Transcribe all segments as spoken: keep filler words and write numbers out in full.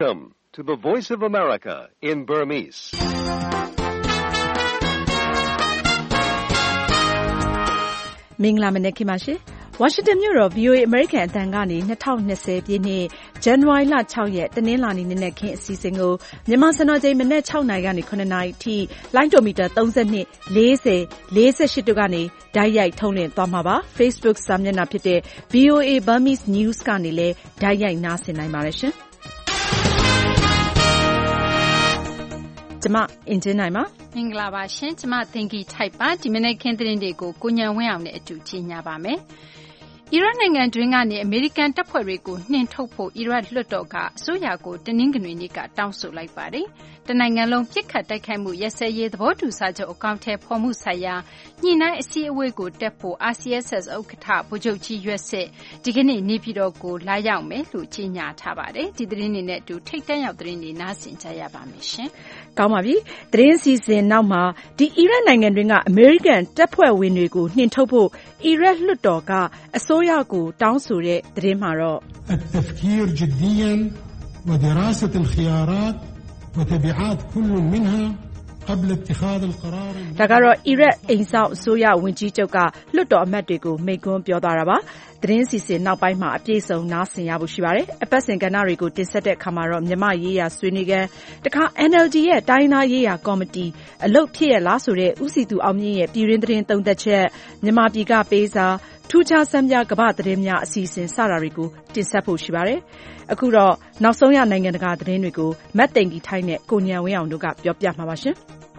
Welcome to the Voice of America in Burmese. ။မင်္ဂလာမနက်ခင်းပါရှင်။ ဝါရှင်တန်မြို့တော် ဗွီအိုအေ အမေရိကန်အသံကနေ၂၀၂၀ပြည့်နှစ်ဇန်နဝါရီလ၆ရက်တနင်္လာနေ့နံနက်ခင်းအစီအစဉ်ကိုမြန်မာစံတော်ချိန်မနက်၆နာရီကနေ၇နာရီအထိလိုင်းဒိုမီတာ၃၂ ၄၀ ၄၈တို့ကနေတိုက်ရိုက်ထုတ်လွှင့်သွားမှာပါ။ Facebook စာမျက်နှာဖြစ်တဲ့ ဗွီအိုအေ Burmese News ကနေလည်းတိုက်ရိုက်နားဆင်နိုင်ပါတယ်ရှင်။ကျမအင်ဂျင်နိုင်ပါမင်္ဂလာပါရှင်ကျမသင်္ကီထိုက်ပါဒီမနေ့ခင်းသတင်းတွေကိုကိုညံဝင်းအောင်နဲ့အတူကြီးညာပါမယ်အီရတ်နိုင်ငံတွင်းကနေအမေရိကန်တပ်ဖွဲ့တွေကိုနှင်ထုတ်ဖို့အီရတ်လွှတ်တော်ကအစိုးရကိုတနင်္ဂနွေနေ့ကတောင်းဆိုလိုက်ပါတယ်တနိုင်ငံလုံးပြစ်ခတ်တိုက်ခိုက်မှုရက်စဲရေးသဘောတူစာချုပ်အကောင့်ထဲဖော်မှုဆိုင်ရာညှိနှိုင်းအစည်းအဝေးကိုတက်ဖို့ အာစီအက်စ်အက်စ် ဥက္ကဋ္ဌဗိုလ်ချုပ်ကြီးရွက်စစ်ဒီကနေ့နေပြည်တော်ကိုလာရောက်မယ်လို့ကြေညာထားပါတယ်ဒီသတင်းတွေနဲ့အတူထိတ်တန့်ရောက်သတင်းတွေနားဆင်ကြရပါမယ်ရှင်ကောင်းပါပြီသတင်းစီစဉ်နောက်မှာဒီအီရတ်နိုင်ငံတွင်းကအမေရိကန်တပ်ဖွဲ့ဝင်တွေကိုနှင်ထုတ်ဖို့အီရတ်လွှတ်တော်ကအစိုးရကိုတောင်းဆိုတဲ့သတင်းမှာတော့ التفكير جديا ودراسة الخيارات وتبعات كل منها قبل اتخاذ القرار ဒါကတော့အီရတ်အိမ်စောင့်အစိုးရဝန်ကြီးချုပ်ကလွှတ်တော်အမတ်တွေကိုမိန့်ခွန်းပြောသွားတာပါသတင်းစီစဉ်နောက်ပိုင်းမှာအပြည့်စုံနားဆင်ရဖို့ရှိပါတယ်အပတ်စဉ်ကဏ္ဍတွေကိုတင်ဆက်တဲ့အခါမှာတော့မြမရေးရာဆွေးနွေးခန်းတခါ အန်အယ်လ်ဒီ ရဲ့တိုင်းသားရေးရာကော်မတီအလုပ်ဖြစ်ရလားဆိုတဲ့ဦးစီသူအောင်မြင့်ရဲ့ပြည်တွင်းသတင်းသုံးသက်ချက်မြမပြည်ကပေးစာထူးခြားစမ်းပြကမ္ဘာသတင်းများအစီအစဉ်စတာတွေကိုတင်ဆက်ဖို့ရှိပါတယ်အခုတော့နောက်ဆုံးရနိုင်ငံတကာသတင်းတွေကိုမတ်သိန်ကြီးထိုင်းနဲ့ကိုညံဝင်းအောင်တို့ကပြောပြမှာပါရှင်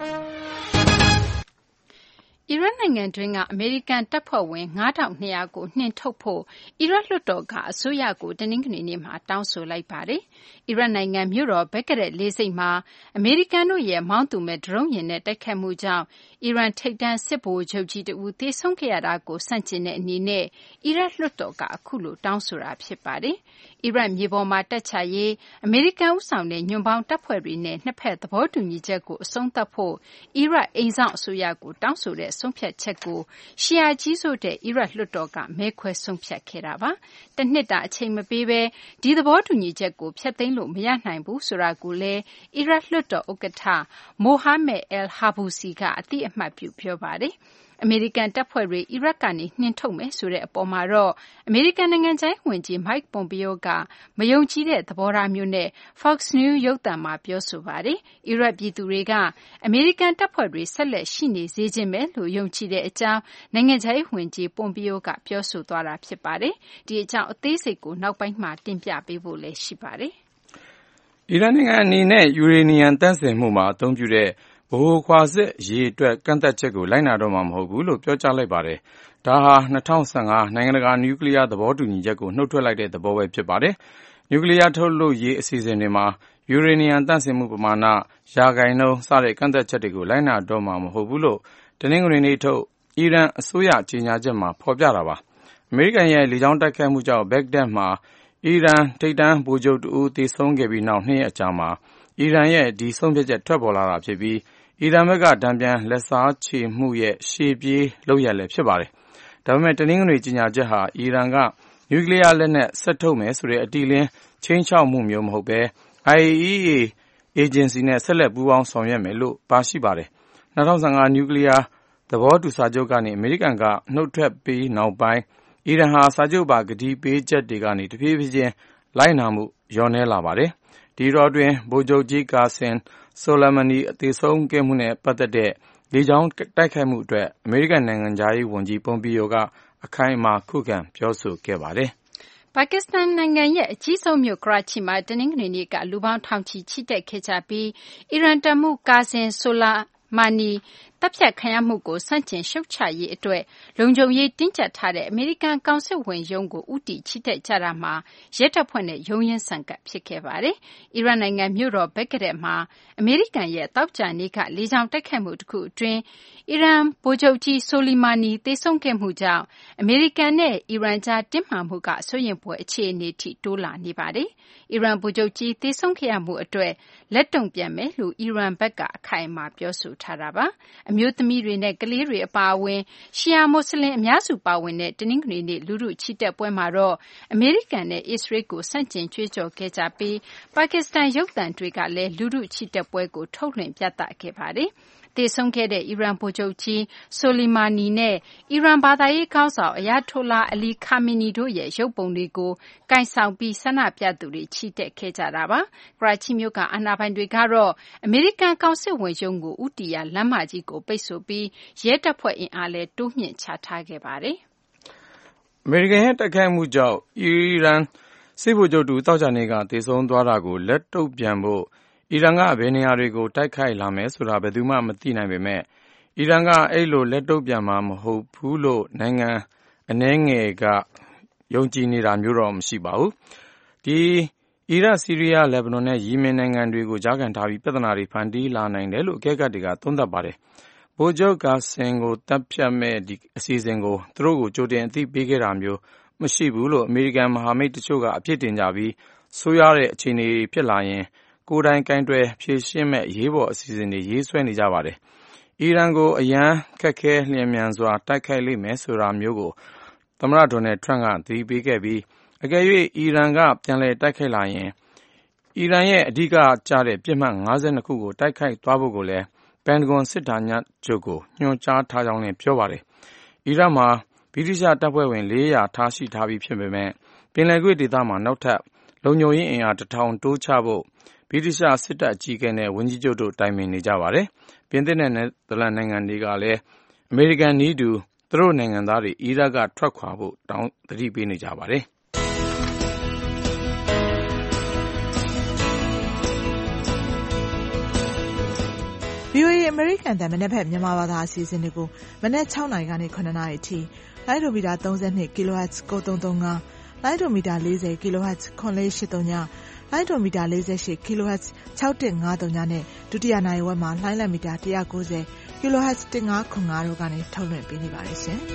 အီရတ်နိုင်ငံတွင်းကအမေရိကန်တပ်ဖွဲ့ဝင်၅ထောင်၂ရာကိုနှင်ထုတ်ဖို့အီရတ်လွှတ်တော်ကအစိုးရကိုတနင်္ဂနွေနေ့မှာတောင်းဆိုလိုက်ပါတယ်။အီရတ်နိုင်ငံမြို့တော်ဘဂ္ဂဒက်လေဆိပ်မှာအမေရိကန်တို့ရဲ့မောင်းသူမဲ့ဒရုန်းယာဉ်နဲ့တိုက်ခိုက်မှုကြောင့်အီရန်ထိပ်တန်းစစ်ဗိုလ်ချုပ်ကြီးတဦးသေဆုံးခဲ့ရတာကိုဆန့်ကျင်တဲ့အနေနဲ့အီရတ်လွှတ်တော်ကအခုလိုတောင်းဆိုတာဖြစ်ပါတယ်။အီရတ်မြေပေါ်မှာတပ်ချရေးအမေရိကန်ဦးဆောင်တဲ့ညွန့်ပေါင်းတပ်ဖွဲ့တွေနဲ့နှစ်ဖက်သဘောတူညီချက်ကိုအဆုံးသတ်ဖို့အီရတ်အိမ်စောင့်အစိုးရကိုတောင်းဆိုတဲ့ဆုံးဖြတ်ချက်ကိုရှီယာကြီးစိုးတဲ့အီရတ်လွှတ်တော်ကမဲခွဲဆုံးဖြတ်ခဲ့တာပါ။တစ်နှစ်တာအချိန်မပေးဘဲဒီသဘောတူညီချက်ကိုဖျက်သိမ်းလို့မရနိုင်ဘူးဆိုတာကိုလည်းအီရတ်လွှတ်တော်ဥက္ကဋ္ဌမိုဟာမက်အယ်ဟာဘူစီကအသိအမှတ်ပြုပြောပါတယ်။အမေရိကန်တပ်ဖွဲ့တွေအီရတ်ကနေနှင်ထုတ်မယ်ဆိုတဲ့အပေါ်မှာတော့အမေရိကန်နိုင်ငံခြားရေးဝန်ကြီးမိုက်ပွန်ပီယိုကမယုံကြည်တဲ့သဘောထားမျိုးနဲ့ Fox News ရုပ်သံမှာပြောဆိုပါတယ်။အီရတ်ပြည်သူတွေကအမေရိကန်တပ်ဖွဲ့တွေဆက်လက်ရှိနေစေခြင်းပဲလို့ယုံကြည်တဲ့အကြောင်းနိုင်ငံခြားရေးဝန်ကြီးပွန်ပီယိုကပြောဆိုသွားတာဖြစ်ပါတယ်။ဒီအကြောင်းအသေးစိတ်ကိုနောက်ပိုင်းမှာတင်ပြပေးဖို့လည်းရှိပါတယ်။အီရန်နိုင်ငံအနေနဲ့ယူရေနီယံသန့်စင်မှုမှာအသုံးပြုတဲ့ဗဟိုခွာစစ်ရေအတွက်ကန့်သက်ချက်ကိုလိုက်နာတော့မှာမဟုတ်ဘူးလို့ပြောကြားလိုက်ပါတယ်။ဒါဟာ၂၀၁၅နိုင်ငံတကာနျူကလ িয়ার သဘောတူညီချက်ကိုနှုတ်ထွက်လိုက်တဲ့သဘောပဲဖြစ်ပါတယ်။နျူကလ িয়ার ထုတ်လုပ်ရေးအစီအစဉ်တွေမှာယူရေနီယံသန့်စင်မှုပမာဏရာခိုင်နှုန်းစတဲ့ကန့်သက်ချက်တွေကိုလိုက်နာတော့မှာမဟုတ်ဘူးလို့တနင်္ဂနွေနေ့ထုတ်အီရန်အစိုးရကြေညာချက်မှာဖော်ပြတာပါ။အမေရိကန်ရဲ့လေကြောင်းတိုက်ခိုက်မှုကြောင့်ဘဂ္ဂဒက်မှာအီရန်ထိပ်တန်းဗိုလ်ချုပ်တဦးသေဆုံးခဲ့ပြီးနောက်နှစ်ရက်အကြာမှာအီရန်ရဲ့ဒီဆုံးဖြတ်ချက်ထွက်ပေါ်လာတာဖြစ်ပြီးအီရန်ဘက်ကတံပြန်လက်စားချေမှုရဲ့ရှေ့ပြေးလုပ်ရလည်းဖြစ်ပါတယ်။ဒါပေမဲ့တနင်္ဂနွေကြေညာချက်ဟာအီရန်ကနျူကလ িয়ার လက်နက်ဆက်ထုတ်မယ်ဆိုတဲ့အတိအလင်းချင်းချောက်မှုမျိုးမဟုတ်ဘဲ အိုင်အေအီအေ အေဂျင်စီနဲ့ဆက်လက်ပူးပေါင်းဆောင်ရွက်မယ်လို့ပါရှိပါတယ်။၂၀၁၅နျူကလ িয়ার သဘောတူစာချုပ်ကနေအမေရိကန်ကနှုတ်ထွက်ပြီးနောက်ပိုင်းအီရန်ဟာစာချုပ်ပါကတိပေးချက်တွေကနေတဖြည်းဖြည်းချင်းလိုက်နာမှုလျော့နည်းလာပါတယ်။ဒီတော့တွင်ဗိုလ်ချုပ်ကြီးကာဆင်ဆိုလိုမနီအသေးဆုံးခဲ့မှုနဲ့ပတ်သက်တဲ့လေကြောင်းတိုက်ခိုက်မှုအတွက်အမေရိကန်နိုင်ငံသားရေးဝန်ကြီးပွန်ပီယိုကအခိုင်အမာခုခံပြောဆိုခဲ့ပါတယ်။ပါကစ္စတန်နိုင်ငံရဲ့အကြီးဆုံးမြို့ကရာချီမှာတနင်္ဂနွေနေ့ကလူပေါင်းထောင်ချီချီတက်ခဲ့ကြပြီးအီရန်တပ်မှူးကာဆင်ဆိုလာမာနီတပ်ဖြတ်ခံရမှုကိုဆန့်ကျင်ရှုတ်ချရေးအတွက်လုံခြုံရေးတင်းကျပ်ထားတဲ့အမေရိကန်ကောင်စစ်ဝန်ရုံးကိုဦးတည်ချီတက်ကြတာမှာရဲတပ်ဖွဲ့နဲ့ရုန်းရင်းဆန်ကပ်ဖြစ်ခဲ့ပါတယ်။အီရတ်နိုင်ငံမြို့တော်ဘဂ္ဂဒက်မှာအမေရိကန်ရဲ့သောကြာနေ့ကလေကြောင်းတိုက်ခိုက်မှုတစ်ခုအတွင်းအီရန်ဗိုလ်ချုပ်ကြီးဆိုလီမာနီသေဆုံးခဲ့မှုကြောင့်အမေရိကန်နဲ့အီရန်ကြားတင်းမာမှုကစိုးရိမ်ဖွယ်အခြေအနေထိတိုးလာနေပါတယ်။အီရန်ဗိုလ်ချုပ်ကြီးသေဆုံးခဲ့ရမှုအတွက်လက်တုံ့ပြန်မယ်လို့အီရန်ဘက်ကအခိုင်အမာပြောဆိုထားတာပါ။အမျိုးသမီးတွေနဲ့ကလေးတွေအပါအဝင်ရှီယာမွတ်စလင်အများစုပါဝင်တဲ့တနင်္ဂနွေနေ့လူထုချီတက်ပွဲမှာတော့အမေရိကန်နဲ့အစ္စရေးကိုဆန့်ကျင်ကြွေးကြော်ခဲ့ကြပြီးပါကစ္စတန်ရုပ်သံတွေကလည်းလူထုချီတက်ပွဲကိုထုတ်လွှင့်ပြသခဲ့ပါတယ်။သေဆုံးခဲ့တဲ့အီရန်ဗိုလ်ချုပ်ကြီးဆိုလီမာနီနဲ့အီရန်ဘာသာရေးခေါင်းဆောင်အယာတိုလာအလီခါမီနီတို့ရဲ့ရုပ်ပုံတွေကိုကိုင်ဆောင်ပြီးဆန္ဒပြသူတွေချီတက်ခဲ့ကြတာပါ။ကရာချီမြို့ကအာဏာပိုင်တွေကတော့အမေရိကန်ကောင်စစ်ဝန်ရုံးကိုဦးတည်ရာလမ်းမကြီးကိုပိတ်ဆို့ပြီးရဲတပ်ဖွဲ့အင်အားလည်းတိုးမြှင့်ချထားခဲ့ပါတယ်။အမေရိကန်ရဲ့တိုက်ခိုက်မှုကြောင့်အီရန်စစ်ဗိုလ်ချုပ်တူသောကြာနေ့ကသေဆုံးသွားတာကိုလက်တုပ်ပြန်ဖို့အီရန်ကဘယ်နေရာတွေကိုတိုက်ခိုက်လာမယ်ဆိုတာဘယ်သူမှမသိနိုင်ပေမဲ့အီရန်ကအဲ့လိုလက်တုပ်ပြန်မှာမဟုတ်ဘူးလို့နိုင်ငံအနည်းငယ်ကယုံကြည်နေတာမျိုးတော့မရှိပါဘူး။ဒီအီရတ်၊ဆီးရီးယား၊လက်ဘနွန်နဲ့ယီမင်နိုင်ငံတွေကိုကြားခံထားပြီးပြဿနာတွေဖန်တီးလာနိုင်တယ်လို့အကဲခတ်တွေကသုံးသပ်ပါတယ်။ဗိုလ်ချုပ်ကာဆင်ကိုတပ်ဖြတ်မဲ့ဒီအစီအစဉ်ကိုသူတို့ကိုကြိုတင်အသိပေးခဲ့တာမျိုးမရှိဘူးလို့အမေရိကန်မဟာမိတ်တချို့ကအပြစ်တင်ကြပြီးဆိုးရွားတဲ့အခြေအနေဖြစ်လာရင်ကိုယ်တိုင်ကင်တွယ်ဖြေရှင်းမဲ့ရေးပေါ်အစီအစဉ်တွေရေးဆွဲနေကြပါတယ်။အီရန်ကိုအရန်ခက်ခဲလျင်မြန်စွာတိုက်ခိုက်လိမ့်မယ်ဆိုတာမျိုးကိုသမ္မတဒေါ်နယ်ထရန့်ကသတိပေးခဲ့ပြီးအကယ်၍အီရန်ကပြန်လည်တိုက်ခိုက်လာရင်အီရန်ရဲ့အဓိကကျတဲ့ပြစ်မှတ်၅၂ခုကိုတိုက်ခိုက်သွားဖို့ကိုလည်းပန်တဂွန်စစ်ဌာနချုပ်ကိုညွှန်ကြားထားကြောင်းလည်းပြောပါတယ်။အီရတ်မှာဗြိတိသျှတပ်ဖွဲ့ဝင်လေးရာထားရှိထားပြီးဖြစ်ပေမဲ့ပင်လယ်ကွေ့ဒေသမှာနောက်ထပ်လုံခြုံရေးအင်အားတစ်ထောင်တိုးချဖို့ဗြိတိသျှစစ်တပ်အကြီးအကဲနဲ့ဝန်ကြီးချုပ်တို့တိုင်ပင်နေကြပါတယ်။ပြင်သစ်နဲ့နယ်သာလန်နိုင်ငံတွေကလည်းအမေရိကန်နည်းတူသူတို့နိုင်ငံသားတွေအီရတ်ကထွက်ခွာဖို့တောင်းသတိပေးနေကြပါတယ်။ဗွီအိုအေ အမေရိကန်တန်မနက်ဖြန်မြန်မာဘာသာအစီအစဉ်တွေကိုမနက်၆နာရီကနေ၇နာရီအထိလိုင်းဒိုမီတာ၃၂ kHz ၉၃၃၅လိုင်းဒိုမီတာ၄၀ kHz ၇၄၈၃ညလိုင်းဒိုမီတာ၄၈ kHz ၆၁၅၃ညနဲ့ဒုတိယနာရီဝက်မှာလိုင်းလံမီတာ၁၉၀ kHz ၁၅၇၅တို့ကနေထုတ်လွှင့်ပေးနေပါတယ်ရှင်။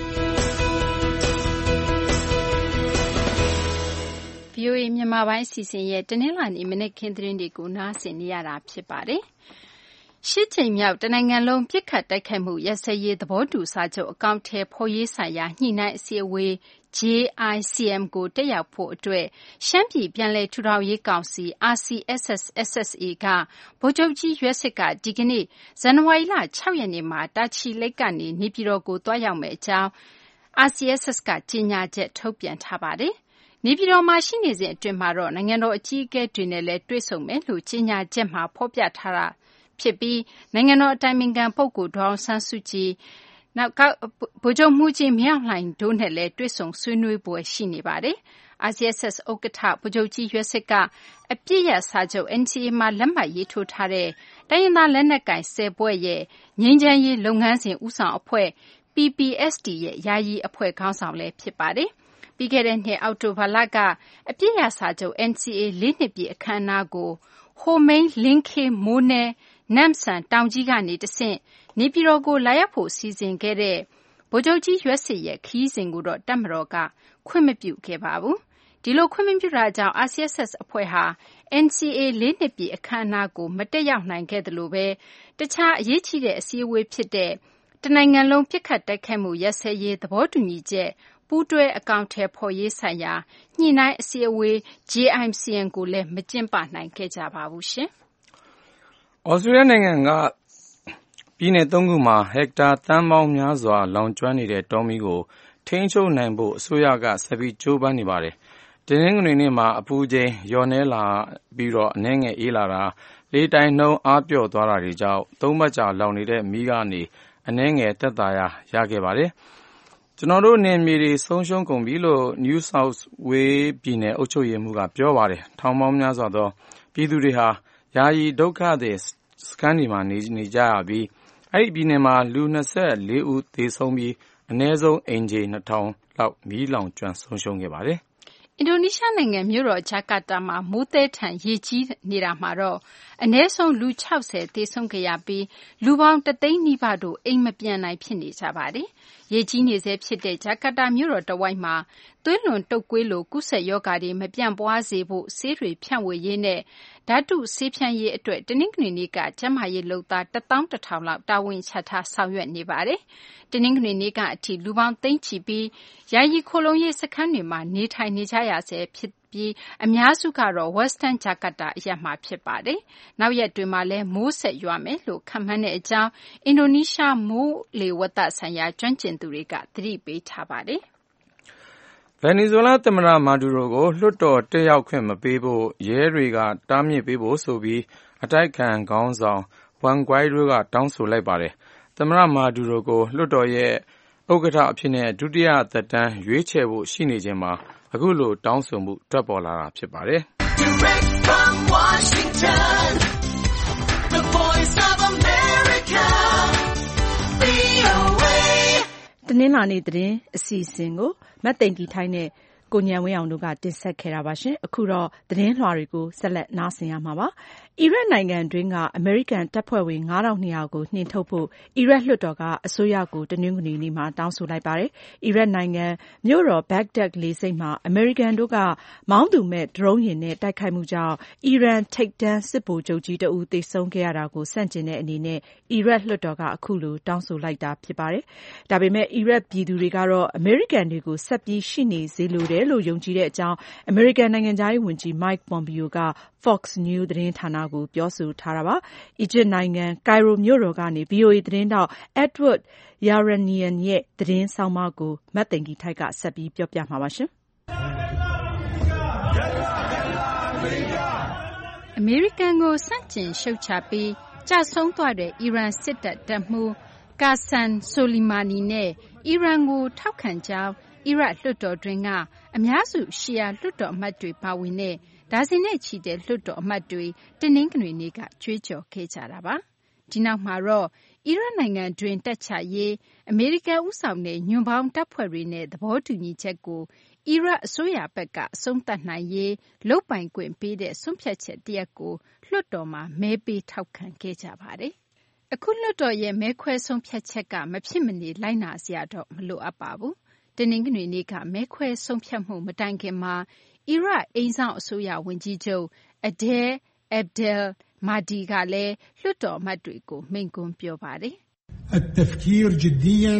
ဗွီအိုအေမြန်မာပိုင်းအစီအစဉ်ရဲ့တနင်္လာနေ့မနက်ခင်းသတင်းတွေကိုနားဆင်နေရတာဖြစ်ပါတယ်။ရှစ်ကြိမ်မြောက်တနိုင်ငံလုံးပစ်ခတ်တိုက်ခိုက်မှုရပ်စဲရေးသဘောတူစာချုပ်အကောင်အထည်ဖော်ရေးဆိုင်ရာညှိနှိုင်းအစည်းအဝေး ဂျေ အိုင် စီ အမ် ကိုတက်ရောက်ဖို့အတွက်ရှမ်းပြည်ပြန်လည်ထူထောင်ရေးကောင်စီ အာရ် စီ အက်စ် အက်စ် အက်စ် အေ ကဗိုလ်ချုပ်ကြီးရွက်ဆစ်ကဒီကနေ့ဇန်နဝါရီလ၆ရက်နေ့မှာတာချီလိတ်ကနေနေပြည်တော်ကိုသွားရောက်မယ့်အကြောင်း အာရ် စီ အက်စ် အက်စ် ကကြေညာချက်ထုတ်ပြန်ထားပါတယ်။နေပြည်တော်မှာရှိနေစဉ်အတွင်းမှာတော့နိုင်ငံတော်အကြီးအကဲတွေနဲ့လည်းတွေ့ဆုံမယ်လို့ကြေညာချက်မှာဖော်ပြထားတာဖြစ်ပြီးနိုင်ငံတော်အတိုင်ပင်ခံပုဂ္ဂိုလ်ဒေါ်အောင်ဆန်းစုကြည်နောက်ဗိုလ်ချုပ်မှူးကြီးမင်းအောင်လှိုင်တို့နဲ့လည်းတွေ့ဆုံဆွေးနွေးပွဲရှိနေပါတယ်။ အာရ် စီ အက်စ် အက်စ် ဥက္ကဋ္ဌဗိုလ်ချုပ်ကြီးရွက်ဆစ်ကအပစ်ရပ်စာချုပ် အန် စီ အေ မှာလက်မှတ်ရေးထိုးထားတဲ့တိုင်းရင်းသားလက်နက်ကိုင်၁၀ဖွဲ့ရဲ့ငြိမ်းချမ်းရေးလုပ်ငန်းစဉ်ဦးဆောင်အဖွဲ့ ပီ ပီ အက်စ် တီ ရဲ့ယာယီအဖွဲ့ခေါင်းဆောင်လည်းဖြစ်ပါတယ်။ပြီးခဲ့တဲ့နှစ်အောက်တိုဘာလကအပစ်ရပ်စာချုပ် အန် စီ အေ လေးနှစ်ပြည့်အခမ်းအနားကိုဟိုမိန်းလင်းခေးမိုးနဲနမ့်ဆန်တောင်ကြီးကနေတဆင့်နေပြည်တော်ကိုလာရောက်ဖို့စီစဉ်ခဲ့တဲ့ဗိုလ်ချုပ်ကြီးရွက်ဆစ်ရဲ့ခရီးစဉ်ကိုတော့တပ်မတော်ကခွင့်မပြုခဲ့ပါဘူး။ဒီလိုခွင့်မပြုတာကြောင့် အာရ် စီ အက်စ် အက်စ် အဖွဲ့ဟာ အန် စီ အေ လေးနှစ်ပြည့်အခမ်းအနားကိုမတက်ရောက်နိုင်ခဲ့သလိုပဲတခြားအရေးကြီးတဲ့အစည်းအဝေးဖြစ်တဲ့တနိုင်ငံလုံးပစ်ခတ်တိုက်ခိုက်မှုရပ်စဲရေးသဘောတူညီချက်ပူးတွဲအကောင်အထည်ဖော်ရေးဆိုင်ရာညှိနှိုင်းအစည်းအဝေး ဂျေ အိုင် စီ အမ် ကိုလည်းမကျင်းပနိုင်ခဲ့ကြပါဘူးရှင်။ဩစတြေးလျနိုင်ငံကပြည်နယ်သုံးခုမှာဟက်တာသန်းပေါင်းများစွာလောင်ကျွမ်းနေတဲ့တောမီးကိုထိန်းချုပ်နိုင်ဖို့အစိုးရကဆက်ပြီးကြိုးပမ်းနေပါတယ်။တနင်္ဂနွေနေ့မှာအပူချိန်လျော့နည်းလာပြီးတော့အနည်းငယ်အေးလာတာလေတိုက်နှုန်းအားပျော့သွားတာတွေကြောင့်သုံးပတ်ကြာလောင်နေတဲ့မီးကနေအနည်းငယ်သက်သာရာရခဲ့ပါတယ်။ကျွန်တော်တို့နယ်မြေတွေဆုံးရှုံးကုန်ပြီလို့ New South Wales ပြည်နယ်အုပ်ချုပ်ရေးမှူးကပြောပါတယ်။ထောင်ပေါင်းများစွာသောပြည်သူတွေဟာယာယီဒုက္ခသည်စခန်းတွေမှာနေနေကြရပြီးအဲ့ဒီပြည်နယ်မှာလူ၂၄ဦးသေဆုံးပြီးအနည်းဆုံးအိမ်ခြေ၂ထောင်လောက်မီးလောင်ကျွမ်းဆုံးရှုံးခဲ့ပါတယ်။အင်ဒိုနီးရှားနိုင်ငံမြို့တော်ဂျာကာတာမှာမိုးသည်းထန်ရေကြီးနေတာမှာတော့အနည်းဆုံးလူ၆၀သေဆုံးခဲ့ရပြီးလူပေါင်းတသိန်းနီးပါးတို့အိမ်မပြန်နိုင်ဖြစ်နေကြပါတယ်။ရေကြီးနေဆဲဖြစ်တဲ့ဂျာကာတာမြို့တော်တဝိုက်မှာသွေးလွန်တုပ်ကွေးလိုကူးစက်ရောဂါတွေမပြန့်ပွားစေဖို့ဆေးတွေဖြန့်ဝေရေးနဲ့ဓာတုဆေးဖြန်းရေးအတွက်တနင်္ဂနွေနေ့ကကျန်းမာရေးလုပ်သားတစ်သောင်းတစ်ထောင်လောက်တာဝန်ချထားဆောင်ရွက်နေပါတယ်။တနင်္ဂနွေနေ့ကအထိလူပေါင်းသိန်းချီပြီးယာယီခိုလုံရေးစခန်းတွေမှာနေထိုင်နေကြရဆဲဖြစ်ပြီးအများစုကတော့ Western Jakarta အရပ်မှာဖြစ်ပါတယ်။နောက်ရက်တွေမှာလည်းမိုးဆက်ရွာမယ်လို့ခန့်မှန်းတဲ့အကြောင်းအင်ဒိုနီးရှားမိုးလေဝသဆိုင်ရာကျွမ်းကျင်သူတွေကသတိပေးထားပါတယ်။ဗင်နီဇွဲလားသမ္မတမာဒူရိုကိုလွှတ်တော်တက်ရောက်ခွင့်မပေးဖို့ရဲတွေကတားမြစ်ပေးဖို့ဆိုပြီးအတိုက်ခံခေါင်းဆောင်Juan Guaidoကတောင်းဆိုလိုက်ပါတယ်။သမ္မတမာဒူရိုကိုလွှတ်တော်ရဲ့ဥက္ကဋ္ဌအဖြစ်နဲ့ဒုတိယသက်တမ်းရွေးချယ်ဖို့ရှိနေခြင်းမှာအခုလိုတောင်းဆိုမှုထွက်ပေါ်လာတာဖြစ်ပါတယ်။ Direct from Washington, the voice of America, ဗွီအိုအေတနင်္လာနေ့သတင်းအစီအစဉ်ကိုမတ်သိန်တီထိုင်းနဲ့ကိုဉာဏ်ဝင်းအောင်တို့ကတင်ဆက်ခဲ့တာပါရှင်။အခုတော့သတင်းလွှာတွေကိုဆက်လက်နားဆင်ရမှာပါ။အီရတ်နိုင်ငံတွင်းကအမေရိကန်တပ်ဖွဲ့ဝင်ငါးထောင်နှစ်ရာကိုနှင်ထုတ်ဖို့အီရတ်လွှတ်တော်ကအစိုးရကိုတနင်္ဂနွေနေ့မှာတောင်းဆိုလိုက်ပါတယ်။အီရတ်နိုင်ငံမြို့တော်ဘဂ္ဂဒက်လေဆိပ်မှာအမေရိကန်တို့ကမောင်းသူမဲ့ဒရုန်းယာဉ်နဲ့တိုက်ခိုက်မှုကြောင့်အီရန်ထိပ်တန်းစစ်ဗိုလ်ချုပ်ကြီးတဦးသေဆုံးခဲ့ရတာကိုဆန့်ကျင်တဲ့အနေနဲ့အီရတ်လွှတ်တော်ကအခုလိုတောင်းဆိုလိုက်တာဖြစ်ပါတယ်။ဒါပေမဲ့အီရတ်ပြည်သူတွေကတော့အမေရိကန်တွေကိုဆက်ပြီးရှိနေစေလိုတယ်လို့ယုံကြည်တဲ့အကြောင်းအမေရိကန်နိုင်ငံခြားရေးဝန်ကြီး Mike Pompeo က Fox News သတင်းဌာနကိုပြောဆိုထားတာပါ။အီဂျစ်နိုင်ငံကိုင်ရိုမြို့တော်ကနေ ဗွီအိုအေ သတင်းထောက် Edward Yeranian ရဲ့သတင်းဆောင်းပါးကိုမတ်သိင်္ဂီထိုက်ကဆက်ပြီးပြောပြမှာပါရှင်။အမေရိကန်ကိုစန့်ကျင်ရှုတ်ချပြီးကျဆုံးသွားတဲ့အီရန်စစ်တပ်တပ်မှူး Qasem Soleimani နဲ့အီရန်ကိုထောက်ခံကြောင်းအီရတ်လွှတ်တော်တွင်းကအများစုရှီယာလွှတ်တော်အမတ်တွေပါဝင်တဲ့ဒါဇင်နဲ့ချီတဲ့လွှတ်တော်အမတ်တွေတနင်္ဂနွေနေ့ကကြွေးကြော်ခဲ့ကြတာပါ။ဒီနောက်မှာတော့အီရတ်နိုင်ငံတွင်းတက်ချရေးအမေရိကန်ဦးဆောင်တဲ့ညွန့်ပေါင်းတပ်ဖွဲ့တွေနဲ့သဘောတူညီချက်ကိုအီရတ်အစိုးရဘက်ကအဆုံးသတ်နိုင်ရေးလုပ်ပိုင်ခွင့်ပေးတဲ့ဆုံးဖြတ်ချက်တရပ်ကိုလွှတ်တော်မှာမဲပေးထောက်ခံခဲ့ကြပါတယ်။အခုလွှတ်တော်ရဲ့မဲခွဲဆုံးဖြတ်ချက်ကမဖြစ်မနေလိုက်နာစရာတော့မလိုအပ်ပါဘူး။တနင်္ဂနွေနေ့ကမဲခွဲဆုံးဖြတ်မှုမတိုင်ခင်မှာအီရတ်အိမ်စောင့်အစိုးရဝန်ကြီးချုပ် Adel Abdel-Mahdi ကလည်းလွှတ်တော်အမတ်တွေကိုမိန့်ခွန်းပြောပါတယ်။ التفكير جديا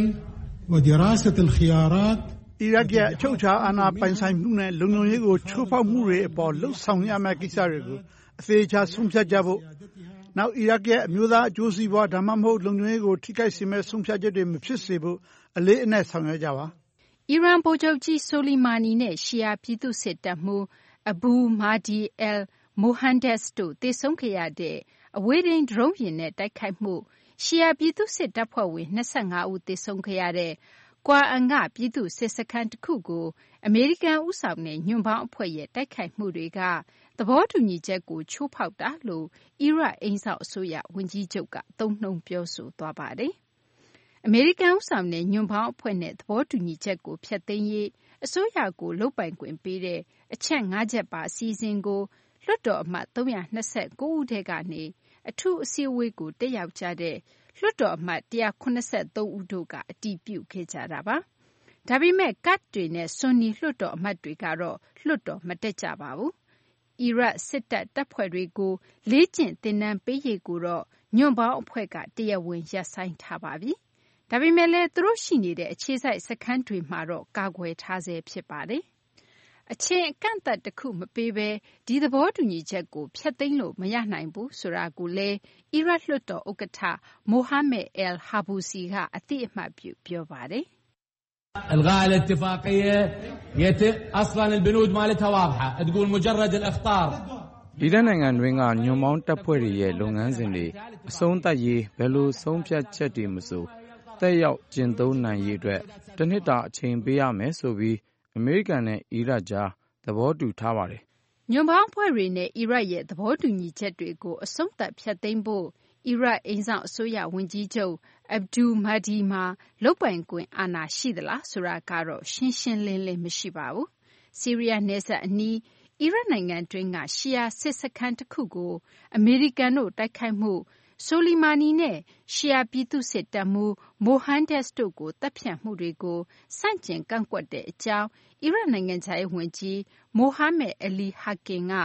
ودراسة الخيارات အီရတ်ရဲ့အချုပ်အခြာအာဏာပိုင်ဆိုင်မှုနဲ့လုံခြုံရေးကိုချိုးဖောက်မှုတွေအပေါ်လှုပ်ဆောင်ရမယ့်ကိစ္စတွေကိုအသေးချာဆုံးဖြတ်ကြဖို့နောက်အီရတ်ရဲ့အမျိုးသားအကျိုးစီးပွားဒါမှမဟုတ်လုံခြုံရေးကိုထိခိုက်စေမယ့်ဆုံးဖြတ်ချက်တွေမဖြစ်စေဖို့အလေးအနက်ဆောင်ရွက်ကြပါအီရန်ဗိုလ်ချုပ်ကြီးဆိုလီမာနီနဲ့ရှီယာပြည်သူစစ်တပ်မှူးအဘူမာဒီအယ်မိုဟန်ဒက်စ်တို့သေဆုံးခဲ့ရတဲ့အဝေးထိန်းဒရုန်းယာဉ်နဲ့တိုက်ခိုက်မှုရှီယာပြည်သူစစ်တပ်ဖွဲ့ဝင်၂၅ဦးသေဆုံးခဲ့ရတဲ့ကွာအန်ကပြည်သူစစ်စခန်းတစ်ခုကိုအမေရိကန်ဦးဆောင်တဲ့ညွန့်ပေါင်းအဖွဲ့ရဲ့တိုက်ခိုက်မှုတွေကသဘောတူညီချက်ကိုချိုးဖောက်တာလို့အီရတ်အိမ်စောင့်အစိုးရဝန်ကြီးချုပ်ကသုံးနှုန်းပြောဆိုသွားပါတယ်။အမေရိကန်ဦးဆောင်တဲ့ညွန့်ပေါင်းအဖွဲ့နဲ့သဘောတူညီချက်ကိုဖျက်သိမ်းရေးအစိုးရကိုလုပ်ပိုင်ခွင့်ပေးတဲ့အချက်၅ချက်ပါအစီအစဉ်ကိုလွှတ်တော်အမတ်၃၂၉ဦးထဲကနေအထူးအစည်းအဝေးကိုတက်ရောက်ကြတဲ့လွှတ်တော်အမတ်၁၇၃ဦးတို့ကအတည်ပြုခဲ့ကြတာပါ။ဒါပေမဲ့ကတ်တွေနဲ့ဆွန်နီလွှတ်တော်အမတ်တွေကတော့လွှတ်တော်မတက်ကြပါဘူး။အီရတ်စစ်တပ်တပ်ဖွဲ့တွေကိုလေ့ကျင့်သင်တန်းပေးရေးကိုတော့ညွန့်ပေါင်းအဖွဲ့ကတရားဝင်ရပ်ဆိုင်းထားပါပြီ။ဒါပေမဲ့လည်းသူတို့ရှိနေတဲ့အခြေစိုက်စခန်းတွေမှာတော့ကာကွယ်ထားဆဲဖြစ်ပါတယ်။အချိန်အကန့်အသတ်တစ်ခုမပေးဘဲဒီသဘောတူညီချက်ကိုဖျက်သိမ်းလို့မရနိုင်ဘူးဆိုတာကိုလည်းအီရတ်လွှတ်တော်ဥက္ကဋ္ဌမိုဟာမက်အယ်ဟာဘူစီကအသိအမှတ်ပြုပြောပါတယ်။ الغاء الاتفاقيه يتم اصلا البنود مالتها واضحه تقول مجرد الاخطار ဒီတဲ့နိုင်ငံတွင်းကညွန့်ပေါင်းတပ်ဖွဲ့တွေရဲ့လုပ်ငန်းစဉ်တွေအဆုံးသတ်ရေးဘယ်လိုဆုံးဖြတ်ချက်တွေမဆိုတက်ရောက်ကျင့်သုံးနိုင်ရေးအတွက်တစ်နှစ်တာအချိန်ပေးရမယ်ဆိုပြီးအမေရိကန်နဲ့အီရတ်ကြားသဘောတူထားပါတယ်။ညွန့်ပေါင်းအဖွဲ့တွေနဲ့အီရတ်ရဲ့သဘောတူညီချက်တွေကိုအဆုံးသတ်ဖျက်သိမ်းဖို့အီရတ်အိမ်စောင့်အစိုးရဝန်ကြီးချုပ်အဗ်ဒူမာဒီမှာလုပ်ပိုင်ခွင့်အာဏာရှိသလားဆိုတာကတော့ရှင်းရှင်းလင်းလင်းမရှိပါဘူး။ဆီးရီးယားနယ်စပ်အနီးအီရတ်နိုင်ငံတွင်းကရှီယာစစ်စခန်းတစ်ခုကိုအမေရိကန်တို့တိုက်ခိုက်မှုဆိုလီမာနီနဲ့ရှီယာပြည်သူစစ်တပ်မှူးမိုဟန်ဒက်စ်တို့ကိုတပ်ဖြတ်မှုတွေကိုစန့်ကျင်ကန့်ကွက်တဲ့အကြောင်းအီရတ်နိုင်ငံခြားရေးဝန်ကြီးမိုဟာမက်အလီဟာကင်က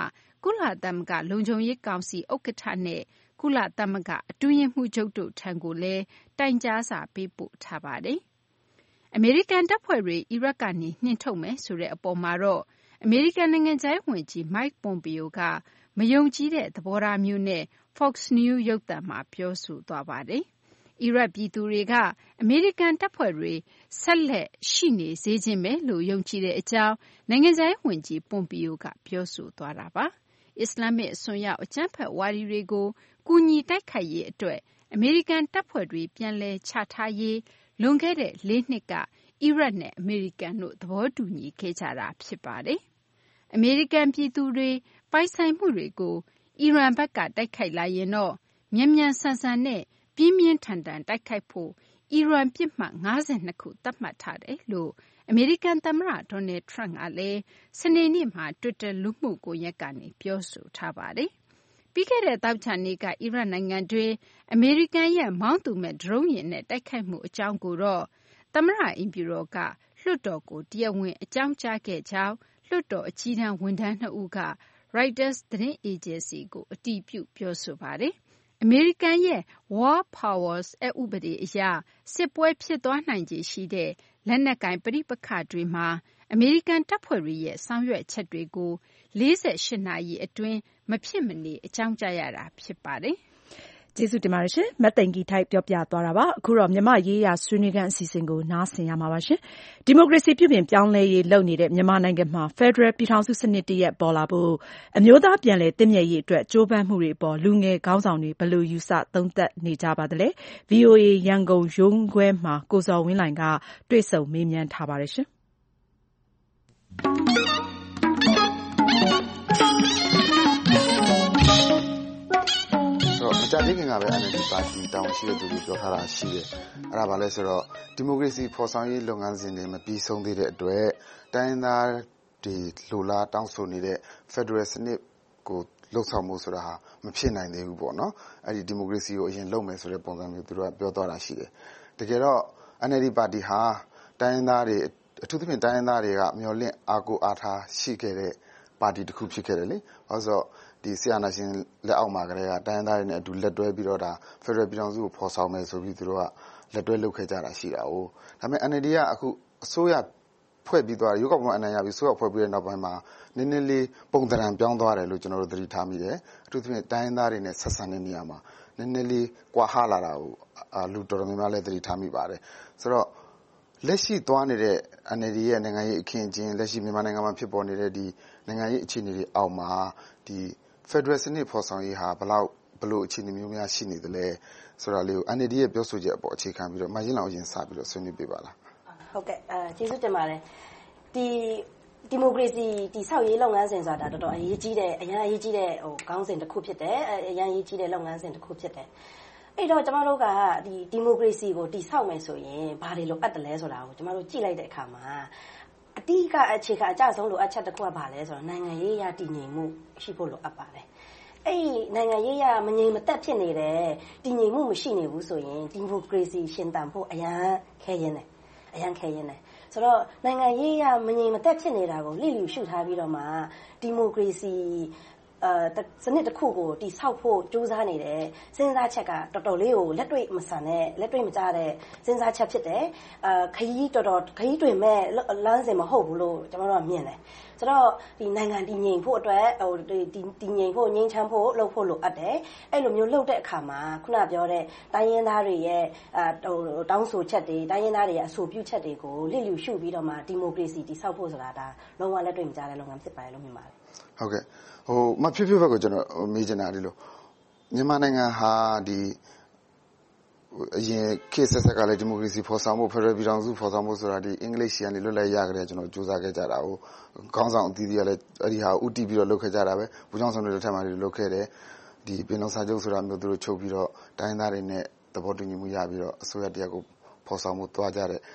ကုလသမဂ္ဂလုံခြုံရေးကောင်စီဥက္ကဋ္ဌနဲ့ကုလသမဂ္ဂအတွင်းရေးမှူးချုပ်တို့ထံကိုလည်းတိုင်ကြားစာပေးပို့ထားပါတယ်။အမေရိကန်တပ်ဖွဲ့တွေအီရတ်ကနေနှင်ထုတ်မယ်ဆိုတဲ့အပေါ်မှာတော့အမေရိကန်နိုင်ငံခြားရေးဝန်ကြီး Mike Pompeo ကမယုံကြည်တဲ့သဘောထားမျိုးနဲ့ Fox News ရုပ်သံမှာပြောဆိုသွားပါတယ်။အီရတ်ပြည်သူတွေကအမေရိကန်တပ်ဖွဲ့တွေဆက်လက်ရှိနေစေခြင်းပဲလို့ယုံကြည်တဲ့အကြောင်းနိုင်ငံခြားရေးဝန်ကြီး Pompeo ကပြောဆိုသွားတာပါ။အစ္စလာမစ်အစွန်းရောက်အကြမ်းဖက်ဝါဒီတွေကိုကူညီတိုက်ခိုက်ရေးအတွက်အမေရိကန်တပ်ဖွဲ့တွေပြန်လည်ချထားရေးလွန်ခဲ့တဲ့လေးနှစ်ကအီရတ်နဲ့အမေရိကန်တို့သဘောတူညီခဲ့ကြတာဖြစ်ပါတယ်။အမေရိကန်ပြည်သူတွေပိုင်ဆိုင်မှုတွေကိုအီရန်ဘက်ကတိုက်ခိုက်လာရင်တော့မြန်မြန်ဆန်ဆန်နဲ့ပြင်းပြင်းထန်ထန်တိုက်ခိုက်ဖို့အီရန်ပြစ်မှတ်၅၂ခုသတ်မှတ်ထားတယ်လို့အမေရိကန်သမ္မတ Donald Trump ကလည်းစနေနေ့မှာ Twitter လူမှုကွန်ရက်ကနေပြောဆိုထားပါတယ်။ပြီးခဲ့တဲ့သောကြာနေ့ကအီရတ်နိုင်ငံတွင်းအမေရိကန်ရဲ့မောင်းသူမဲ့ဒရုန်းယာဉ်နဲ့တိုက်ခိုက်မှုအကြောင်းကိုတော့သမ္မတအိမ်ဖြူတော်ကလွှတ်တော်ကိုတရားဝင်အကြောင်းကြားခဲ့ကြောင်းလွှတ်တော်အကြီးတန်းဝန်ထမ်းနှစ်ဦးက Reuters သတင်းအေဂျင်စီကိုအတည်ပြုပြောဆိုပါတယ်။အမေရိကန်ရဲ့ War Powers အက်ဥပဒေအရစစ်ပွဲဖြစ်သွားနိုင်ခြေရှိတဲ့လက်နက်ကိုင်ပဋိပက္ခတွေမှာအမေရိကန်တပ်ဖွဲ့တွေရဲ့ဆောင်ရွက်ချက်တွေကိုလေးဆယ့်ရှစ်နာရီအတွင်းမဖြစ်မနေအကြောင်းကြားရတာဖြစ်ပါတယ်။ကျေးဇူးတင်ပါတယ်ရှင်။မသိင်္ဂီထိုက်ပြောပြသွားတာပါ။အခုတော့မြန်မာရေးရာဆွေးနွေးခန်းအစီအစဉ်ကိုနားဆင်ရမှာပါရှင်။ဒီမိုကရေစီပြုပြင်ပြောင်းလဲရေးလုပ်နေတဲ့မြန်မာနိုင်ငံမှာဖက်ဒရယ်ပြည်ထောင်စုစနစ်တရက်ပေါ်လာဖို့အမျိုးသားပြန်လည်သင့်မြတ်ရေးအတွက်ကြိုးပမ်းမှုတွေအပေါ်လူငယ်ခေါင်းဆောင်တွေဘယ်လိုယူဆသုံးသပ်နေကြပါသလဲ။ ဗွီအိုအေရန်ကုန်ရုံးခွဲမှာကိုဇော်ဝင်းလှိုင်ကတွေ့ဆုံမေးမြန်းထားပါတယ်ရှင်။မကြသေးခင်ကပဲ အန် အယ်လ် ဒီ ပါတီတောင်းရှိတဲ့သူတွေပြောထားတာရှိတယ်။အဲ့ဒါဘာလဲဆိုတော့ဒီမိုကရေစီဖော်ဆောင်ရေးလုပ်ငန်းစဉ်တွေမပြီးဆုံးသေးတဲ့အတွက်တိုင်းရင်းသားတွေလိုလားတောင်းဆိုနေတဲ့ Federal စနစ်ကိုလှုပ်ဆောင်မှုဆိုတာဟာမဖြစ်နိုင်သေးဘူးပေါ့နော်။အဲ့ဒီဒီမိုကရေစီကိုအရင်လုပ်မယ်ဆိုတဲ့ပုံစံမျိုးသူတို့ကပြောသွားတာရှိတယ်။တကယ်တော့ အန် အယ်လ် ဒီ ပါတီဟာတိုင်းရင်းသားတွေအထူးသဖြင့်တိုင်းရင်းသားတွေကမျှော်လင့်အားကိုးအားထားရှိခဲ့တဲ့ပါတီတစ်ခုဖြစ်ခဲ့တယ်လေ။ဘာလို့ဆိုတော့ဒီဆီယနာရှင်လက်အောက်မှာကလေးကတိုင်းရင်းသားတွေနဲ့အတူလက်တွဲပြီးတော့ဒါဖက်ဒရယ်ပြည်ထောင်စုကိုဖော်ဆောင်မယ်ဆိုပြီးသူတို့ကလက်တွဲလုပ်ခဲ့ကြတာရှိတာ哦ဒါပေမဲ့ အန် အယ်လ် ဒီ ကအခုအစိုးရဖွဲ့ပြီးသွားတယ်ရုပ်ကပေါ်အနိုင်ရပြီးအစိုးရဖွဲ့ပြီးတဲ့နောက်ပိုင်းမှာနည်းနည်းလေးပုံသဏ္ဍာန်ပြောင်းသွားတယ်လို့ကျွန်တော်တို့သတိထားမိတယ်အထူးသဖြင့်တိုင်းရင်းသားတွေနဲ့ဆက်ဆံတဲ့နေရာမှာနည်းနည်းလေးကွာဟလာတာကိုလူတော်တော်များများလည်းသတိထားမိပါတယ်ဆိုတော့လက်ရှိသွားနေတဲ့ အန် အယ်လ် ဒီ ရဲ့နိုင်ငံရေးအခင်းအကျင်းလက်ရှိမြန်မာနိုင်ငံမှာဖြစ်ပေါ်နေတဲ့ဒီနိုင်ငံရေးအခြေအနေတွေအောက်မှာဒီ Federal စနစ်ဖော်ဆောင်ရေးဟာဘယ်လောက်ဘယ်လိုအခြေအနေမျိုးများရှိနေသလဲဆိုတာလေးကို အန် အယ်လ် ဒီ ရဲ့ပြောဆိုချက်အပေါ်အခြေခံပြီးတော့မကြီးလောင်ရင်စပြီးတော့ဆွေးနွေးပြပါလားဟုတ်ကဲ့အဲကျေးဇူးတင်ပါတယ်ဒီဒီမိုကရေစီတည်ဆောက်ရေးလုပ်ငန်းစဉ်ဆိုတာတော်တော်အရေးကြီးတဲ့အရင်အရေးကြီးတဲ့ဟိုခေါင်းစဉ်တစ်ခုဖြစ်တယ်အရင်အရေးကြီးတဲ့လုပ်ငန်းစဉ်တစ်ခုဖြစ်တယ်အဲ့တော့ကျမတို့ကဒီဒီမိုကရေစီကိုတည်ဆောက်မယ်ဆိုရင်ဘာတွေလိုအပ်တယ်လဲဆိုတာကိုကျမတို့ကြည့်လိုက်တဲ့အခါမှာအတိအကအခြေခံအကျဆုံးလိုအပ်ချက်တစ်ခုကဘာလဲဆိုတော့နိုင်ငံရေးရတည်ငြိမ်မှုရှိဖို့လိုအပ်ပါတယ်အဲ့ဒီနိုင်ငံရေးရမငြိမ်မသက်ဖြစ်နေတယ်တည်ငြိမ်မှုမရှိနေဘူးဆိုရင်ဒီမိုကရေစီရှင်သန်ဖို့အရန်ခဲရင်းတယ်အရန်ခဲရင်းတယ်ဆိုတော့နိုင်ငံရေးရမငြိမ်မသက်ဖြစ်နေတာကိုလိလိရှုထားပြီးတော့မှဒီမိုကရေစီအဲစနစ်တစ်ခုကိုတိဆောက်ဖို့ကြိုးစားနေတယ်စဉ်းစားချက်ကတော်တော်လေးကိုလက်တွေ့မဆန်တဲ့လက်တွေ့မကျတဲ့စဉ်းစားချက်ဖြစ်တယ်အာခရီးတော်တော်ခရီးတွင်မဲ့လမ်းစဉ်မဟုတ်ဘူးလို့ကျွန်တော်တို့ကမြင်တယ်ဆိုတော့ဒီနိုင်ငံတည်ငြိမ်ဖို့အတွက်ဟိုဒီတည်ငြိမ်ဖို့ငြိမ်းချမ်းဖို့လုပ်ဖို့လိုအပ်တယ်အဲ့လိုမျိုးလုပ်တဲ့အခါမှာခုနပြောတဲ့တိုင်းရင်းသားတွေရဲ့အာဟိုတောင်းဆိုချက်တွေတိုင်းရင်းသားတွေရဲ့အဆိုပြုချက်တွေကိုလိလိရှုပြီးတော့မှဒီမိုကရေစီတိဆောက်ဖို့ဆိုတာဒါလုံးဝလက်တွေ့မကျတဲ့လုပ်ငန်းဖြစ်ပါတယ်လို့မြင်ပါတယ်ဟုတ်ကဲ့ဟိုမဖြစ်ဖြစ်ဘက်ကိုကျွန်တော်မေးချင်တာဒီလိုမြန်မာနိုင်ငံဟာဒီအရင်ခေတ်ဆက်ဆက်ကလည်းဒီမိုကရေစီဖော်ဆောင်မှုဖက်ဒရယ်ပြည်ထောင်စုဖော်ဆောင်မှုဆိုတာဒီအင်္ဂလိပ်ဆီကနေလွတ်လပ်ရကြတဲ့ကျွန်တော်စူးစမ်းခဲ့ကြတာကိုခေါင်းဆောင်အသီးသီးကလည်းအဲ့ဒီဟာဥတီပြီးတော့လုပ်ခဲ့ကြတာပဲဘူချောင်းဆောင်တွေလက်ထက်မှာဒီလုပ်ခဲ့တယ်ဒီပင်လုံစာချုပ်ဆိုတာမျိုးသူတို့ချုပ်ပြီးတော့တိုင်းသားတွေနဲ့သဘောတူညီမှုရပြီးတော့အစိုးရတရားကိုဖော်ဆောင်မှုတွားကြတဲ့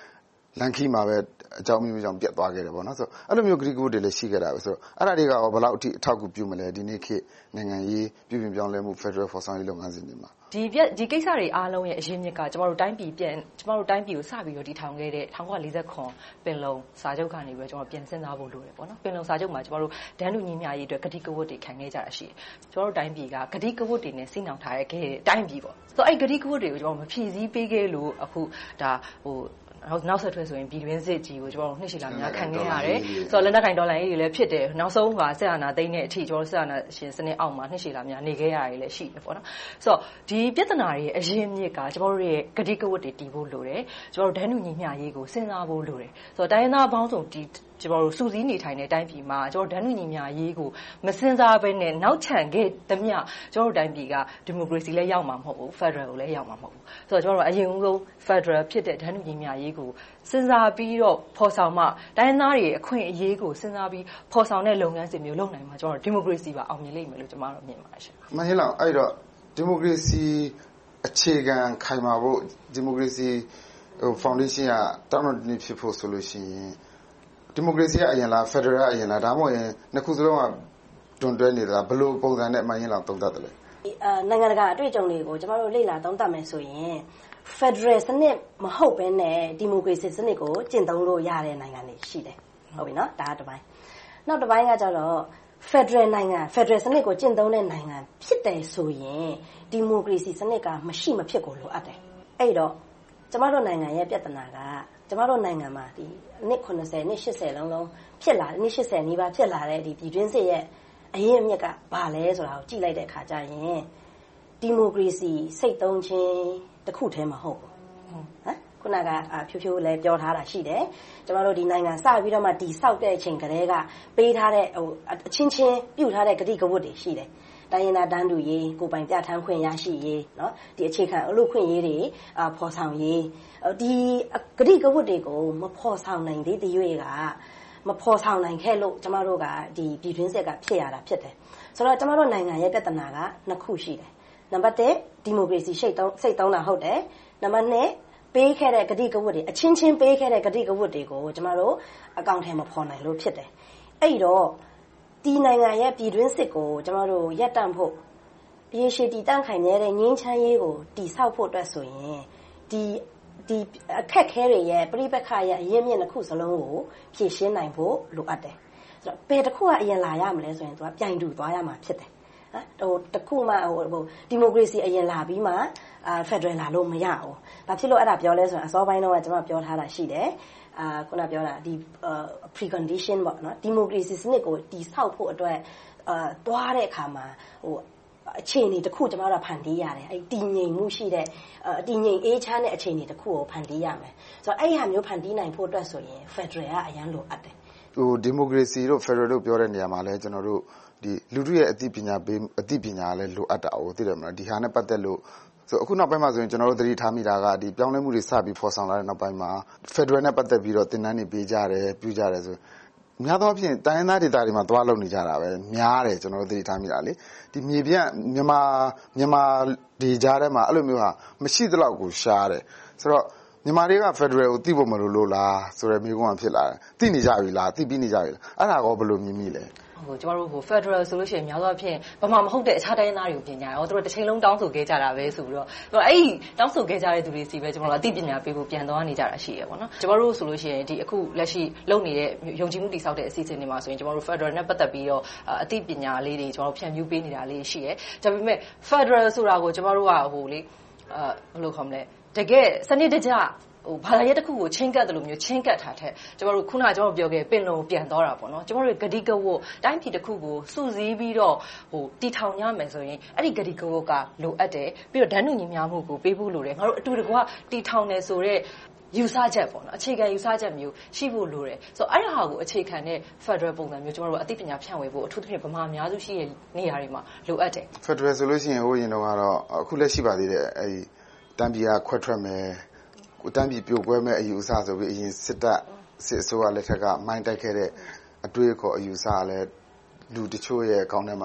လန်ခီမှာပဲအကြောင်းမျိုးကြောင့်ပြတ်သွားခဲ့တယ်ပေါ့နော်ဆိုတော့အဲ့လိုမျိုးဂရိကဝတ်တွေလည်းရှိခဲ့တာပဲဆိုတော့အဲ့ဒါတွေကဘယ်လောက်အထိအထောက်အကူပြုမလဲဒီနေ့ခေတ်နိုင်ငံရေးပြည်ပြင်ပြောင်းလဲမှု Federal ဖော်ဆောင်ရေးလုပ်ငန်းစဉ်တွေမှာဒီပြဒီကိစ္စတွေအားလုံးရဲ့အရင်းမြစ်ကကျမတို့တိုင်းပြည်ပြန်ကျမတို့တိုင်းပြည်ကိုစပြီးတော့တည်ထောင်ခဲ့တဲ့၁၉၄၇ပင်လုံစာချုပ်ကနေပြီးတော့ကျမတို့ပြန်စဉ်းစားဖို့လိုတယ်ပေါ့နော်ပင်လုံစာချုပ်မှာကျမတို့ဒန်းလူညီမျှရေးအတွက်ဂတိကဝတ်တွေခံခဲ့ကြတာရှိတယ်ကျမတို့တိုင်းပြည်ကဂတိကဝတ်တွေနဲ့စိတ်နှောင်ထားတဲ့တိုင်းပြည်ပေါ့ဆိုတော့အဲ့ဂတိကဝတ်တွေကိုကျမတို့မဖြည့်ဆည်းပေးခဲ့လို့အခုဒါဟိုနောက်ဆက်တွဲဆိုရင်ပြည်တွင်းစစ်ကြီးကိုကျွန်တော်တို့နှစ်ရှည်လာများခံခဲ့ရတယ်ဆိုတော့လက်နက်ကိုင်ဒေါ်လာရေးတွေလည်းဖြစ်တယ်နောက်ဆုံးကဆက်အာဏာသိမ်းတဲ့အထိကျွန်တော်တို့ဆက်အာဏာရှင်စနစ်အောက်မှာနှစ်ရှည်လာများနေခဲ့ရတယ်လည်းရှိတယ်ပေါ့နော်ဆိုတော့ဒီပြဿနာတွေရဲ့အရင်းမြစ်ကကျွန်တော်တို့ရဲ့ဂတိကဝတ်တွေတည်ဖို့လိုတယ်ကျွန်တော်တို့ဒန်းလူညီမျှရေးကိုစဉ်းစားဖို့လိုတယ်ဆိုတော့တိုင်းရင်းသားပေါင်းစုံဒီကျွန်တော်တို့စူးစီးနေထိုင်တဲ့အတိုင်းပြည်မှာကျွန်တော်ဒန်းလူညီမျှရေးကိုမစဉ်းစားဘဲနဲ့နောက်ချန်ခဲ့သမျှကျွန်တော်တို့တိုင်းပြည်ကဒီမိုကရေစီလည်းရောက်မှာမဟုတ်ဘူး Federal ကိုလည်းရောက်မှာမဟုတ်ဘူးဆိုတော့ကျွန်တော်တို့အရင်ဆုံး Federal ဖြစ်တဲ့ဒန်းလူညီမျှရေးကိုစဉ်းစားပြီးတော့ဖော်ဆောင်မှတိုင်းသားတွေအခွင့်အရေးကိုစဉ်းစားပြီးဖော်ဆောင်တဲ့လုပ်ငန်းစဉ်မျိုးလုပ်နိုင်မှာကျွန်တော်တို့ဒီမိုကရေစီပါအောင်မြင်လိမ့်မယ်လို့ကျွန်တော်တို့မြင်ပါတယ်ရှင်။မဟင်းလောက်အဲ့တော့ဒီမိုကရေစီအခြေခံခိုင်မာဖို့ဒီမိုကရေစီဟို foundation ကတောင်းတနေဖြစ်ဖို့ဆိုလို့ရှိရင်ဒီမိုကရေစီကအရင်လား Federal ကအရင်လားဒါမှမဟုတ်ရင်နှစ်ခုစလုံးကတွန်တွဲနေသလားဘယ်လိုပုံစံနဲ့မဟင်းလောက်သုံးသပ်တယ်လဲ။အာနိုင်ငံတကာအတွေ့အကြုံတွေကိုကျွန်တော်တို့လေ့လာသုံးသပ်မယ်ဆိုရင်Federal စနစ်မဟုတ်ဘဲနဲ့ဒီမိုကရေစီစနစ်ကိုကျင့်သုံးလို့ရတဲ့နိုင်ငံတွေရှိတယ်ဟုတ်ပြီနော်ဒါကတစ်ပိုင်းနောက်တစ်ပိုင်းကကျတော့ Federal နိုင်ငံ Federal စနစ်ကိုကျင့်သုံးတဲ့နိုင်ငံဖြစ်တယ်ဆိုရင်ဒီမိုကရေစီစနစ်ကမရှိမဖြစ်ကိုလိုအပ်တယ်အဲ့တော့ကျမတို့နိုင်ငံရဲ့ပြဿနာကကျမတို့နိုင်ငံမှာဒီနှစ်ခုနှစ်ဆယ်နှစ်ရှစ်ဆယ်လုံးလုံးဖြစ်လာနှစ်ရှစ်ဆယ်နီးပါးဖြစ်လာတဲ့ဒီပြည်တွင်းစစ်ရဲ့အရင်းအမြစ်ကဘာလဲဆိုတာကိုကြည့်လိုက်တဲ့အခါကျရင်ဒီမိုကရေစီစိတ်သုံးခြင်းတစ်ခုတည်းမဟုတ်ဘူးဟမ်ခုနကဖြိုးဖြိုးလည်းပြောထားတာရှိတယ်ကျမတို့ဒီနိုင်ငံစပြီးတော့မှဒီဆောက်တဲ့အချိန်ကလေးကပေးထားတဲ့ဟိုအချင်းချင်းပြုတ်ထားတဲ့ဂတိကဝတ်တွေရှိတယ်တိုင်းရင်းသားတန်းတူရေးကိုပိုင်ပြဋ္ဌာန်းခွင့်ရရှိရေးเนาะဒီအခြေခံအလို့ခွင့်ရေးတွေအာဖော်ဆောင်ရေးဒီဂတိကဝတ်တွေကိုမဖော်ဆောင်နိုင်သေးတဲ့ရွေးကမဖော်ဆောင်နိုင်ခဲ့လို့ကျမတို့ကဒီပြည်တွင်းစစ်ကဖြစ်ရတာဖြစ်တယ်ဆိုတော့ကျမတို့နိုင်ငံရဲ့ပြဿနာကနှစ်ခုရှိတယ်နံပါတ်တစ်ဒီမိုကရေစီစိတ်သုံးစိတ်သုံးတာဟုတ်တယ်နံပါတ်နှစ်ပေးခဲ့တဲ့ဂတိကဝတ်တွေအချင်းချင်းပေးခဲ့တဲ့ဂတိကဝတ်တွေကိုကျမတို့အကောင့်ထဲမှာဖော်နိုင်လို့ဖြစ်တယ်အဲ့တော့ဒီနိုင်ငံရဲ့ပြည်တွင်းစစ်ကိုကျမတို့ရပ်တန့်ဖို့ရေရှည်တည်တံ့ခိုင်မြဲတဲ့ငြိမ်းချမ်းရေးကိုတည်ဆောက်ဖို့အတွက်ဆိုရင်ဒီဒီအခက်ခဲတွေရဲ့ပြိပက္ခရဲ့အရင်းမြစ်တစ်ခုစလုံးကိုဖြည့်ရှင်းနိုင်ဖို့လိုအပ်တယ်ဆိုတော့ဘယ်တစ်ခုကအရင်လာရမလဲဆိုရင်သူကပြိုင်တူသွားရမှာဖြစ်တယ်ဟိုတခုမှဟိုဒီမိုကရေစီအရင်လာပြီးမှအာဖက်ဒရယ်လာလို့မရဘူး။ဘာဖြစ်လို့အဲ့ဒါပြောလဲဆိုရင်အစောပိုင်းတော့ကျွန်မပြောထားတာရှိတယ်။အာခုနပြောတာဒီ precondition ပေါ့နော်ဒီမိုကရေစီစနစ်ကိုတည်ဆောက်ဖို့အတွက်အာတွားတဲ့အခါမှာဟိုအခြေအနေတစ်ခုကျွန်တော်တို့ဖန်တီးရတယ်။အဲ့တည်ငြိမ်မှုရှိတဲ့အတည်ငြိမ်အေးချမ်းတဲ့အခြေအနေတစ်ခုကိုဖန်တီးရမယ်။ဆိုတော့အဲ့ဒီဟာမျိုးဖန်တီးနိုင်ဖို့အတွက်ဆိုရင်ဖက်ဒရယ်ကအရန်လိုအပ်တယ်။ဟိုဒီမိုကရေစီတို့ဖက်ဒရယ်တို့ပြောတဲ့နေရာမှာလဲကျွန်တော်တို့ဒီလူထုရဲ့အသိပညာပေးအသိပညာလည်းလိုအပ်တာကိုသိတယ်မလားဒီဟာနဲ့ပတ်သက်လို့ဆိုအခုနောက်ပိုင်းမှာဆိုရင်ကျွန်တော်တို့သတိထားမိတာကဒီပြောင်းလဲမှုတွေစပြီးဖော်ဆောင်လာတဲ့နောက်ပိုင်းမှာ Federal နဲ့ပတ်သက်ပြီးတော့သင်တန်းတွေပေးကြတယ်ပြုကြတယ်ဆိုများသောအားဖြင့်တိုင်းသားဒေသတွေမှာသွားလုပ်နေကြတာပဲများတယ်ကျွန်တော်တို့သတိထားမိတာလေဒီမြေပြန့်မြန်မာမြန်မာဒေကြားထဲမှာအဲ့လိုမျိုးဟာမရှိသလောက်ကိုရှားတယ်ဆိုတော့မြန်မာတွေက Federal ကိုသိဖို့မလိုလို့လားဆိုရယ်မျိုးကဖြစ်လာတယ်သိနေကြပြီလားသိပြီးနေကြပြီလားအဲ့ဒါကောဘယ်လိုမြင်မိလဲဟိုကျမတို့ဟို Federal ဆိုလို့ရှိရင်များသောအားဖြင့်ဘာမှမဟုတ်တဲ့အခြားတိုင်းသားတွေကိုပြင်ကြတယ်။ဟောသူတို့တစ်ချိန်လုံးတောင်းဆိုခဲ့ကြတာပဲဆိုပြီးတော့အဲ့ဒီတောင်းဆိုခဲ့ကြတဲ့သူတွေစီပဲကျမတို့အသိပညာပေးဖို့ပြန်သွားနေကြတာရှိရပေါ့နော်။ကျမတို့ဆိုလို့ရှိရင်ဒီအခုလက်ရှိလုပ်နေတဲ့ယုံကြည်မှုတည်ဆောက်တဲ့အစီအစဉ်တွေမှာဆိုရင်ကျမတို့ Federal နဲ့ပတ်သက်ပြီးတော့အသိပညာလေးတွေကျမတို့ဖြန့်ဖြူးပေးနေတာလေးရှိတယ်။ဒါပေမဲ့ Federal ဆိုတာကိုကျမတို့ကဟိုလေအာဘယ်လိုခေါ်မလဲတကယ်စနစ်တကျဟိုဘာသာရေးတစ်ခုကိုချင်းကပ်တယ်လို့မျိုးချင်းကပ်ထားတဲ့ကျမတို့ခုနကကျွန်တော်ပြောခဲ့ပင်လုံပြန်သွားတာပေါ့နော်ကျမတို့ဂတိကဝတ်တိုင်းပြည်တစ်ခုကိုစုစည်းပြီးတော့ဟိုတီထောင်ရမယ်ဆိုရင်အဲ့ဒီဂတိကဝတ်ကလိုအပ်တယ်ပြီးတော့ဒန်းတူညီမျှမှုကိုပေးဖို့လိုတယ်ငါတို့အတူတကွတီထောင်နေဆိုတော့ယူဆချက်ပေါ့နော်အခြေခံယူဆချက်မျိုးရှိဖို့လိုတယ်ဆိုတော့အဲ့ဒါဟာကိုအခြေခံတဲ့ Federal ပုံစံမျိုးကျမတို့အသိပညာဖြန့်ဝေဖို့အထူးသဖြင့်ဗမာအများစုရှိတဲ့နေရာတွေမှာလိုအပ်တယ် Federal ဆိုလို့ရှိရင်ဟိုရင်တော့ကတော့အခုလက်ရှိပါသေးတယ်အဲ့ဒီတန်ပြည်ကခွဲထွက်မယ်ကိုတန်းပြည်ပြိုကွဲမဲ့အယူအဆဆိုပြီးအရင်စစ်တပ်စစ်အစိုးရလက်ထက်ကမိုင်းတိုက်ခဲ့တဲ့အတွေ့အခေါ်အယူအဆလည်းလူတချို့ရဲ့အကောင့်ထဲမှာ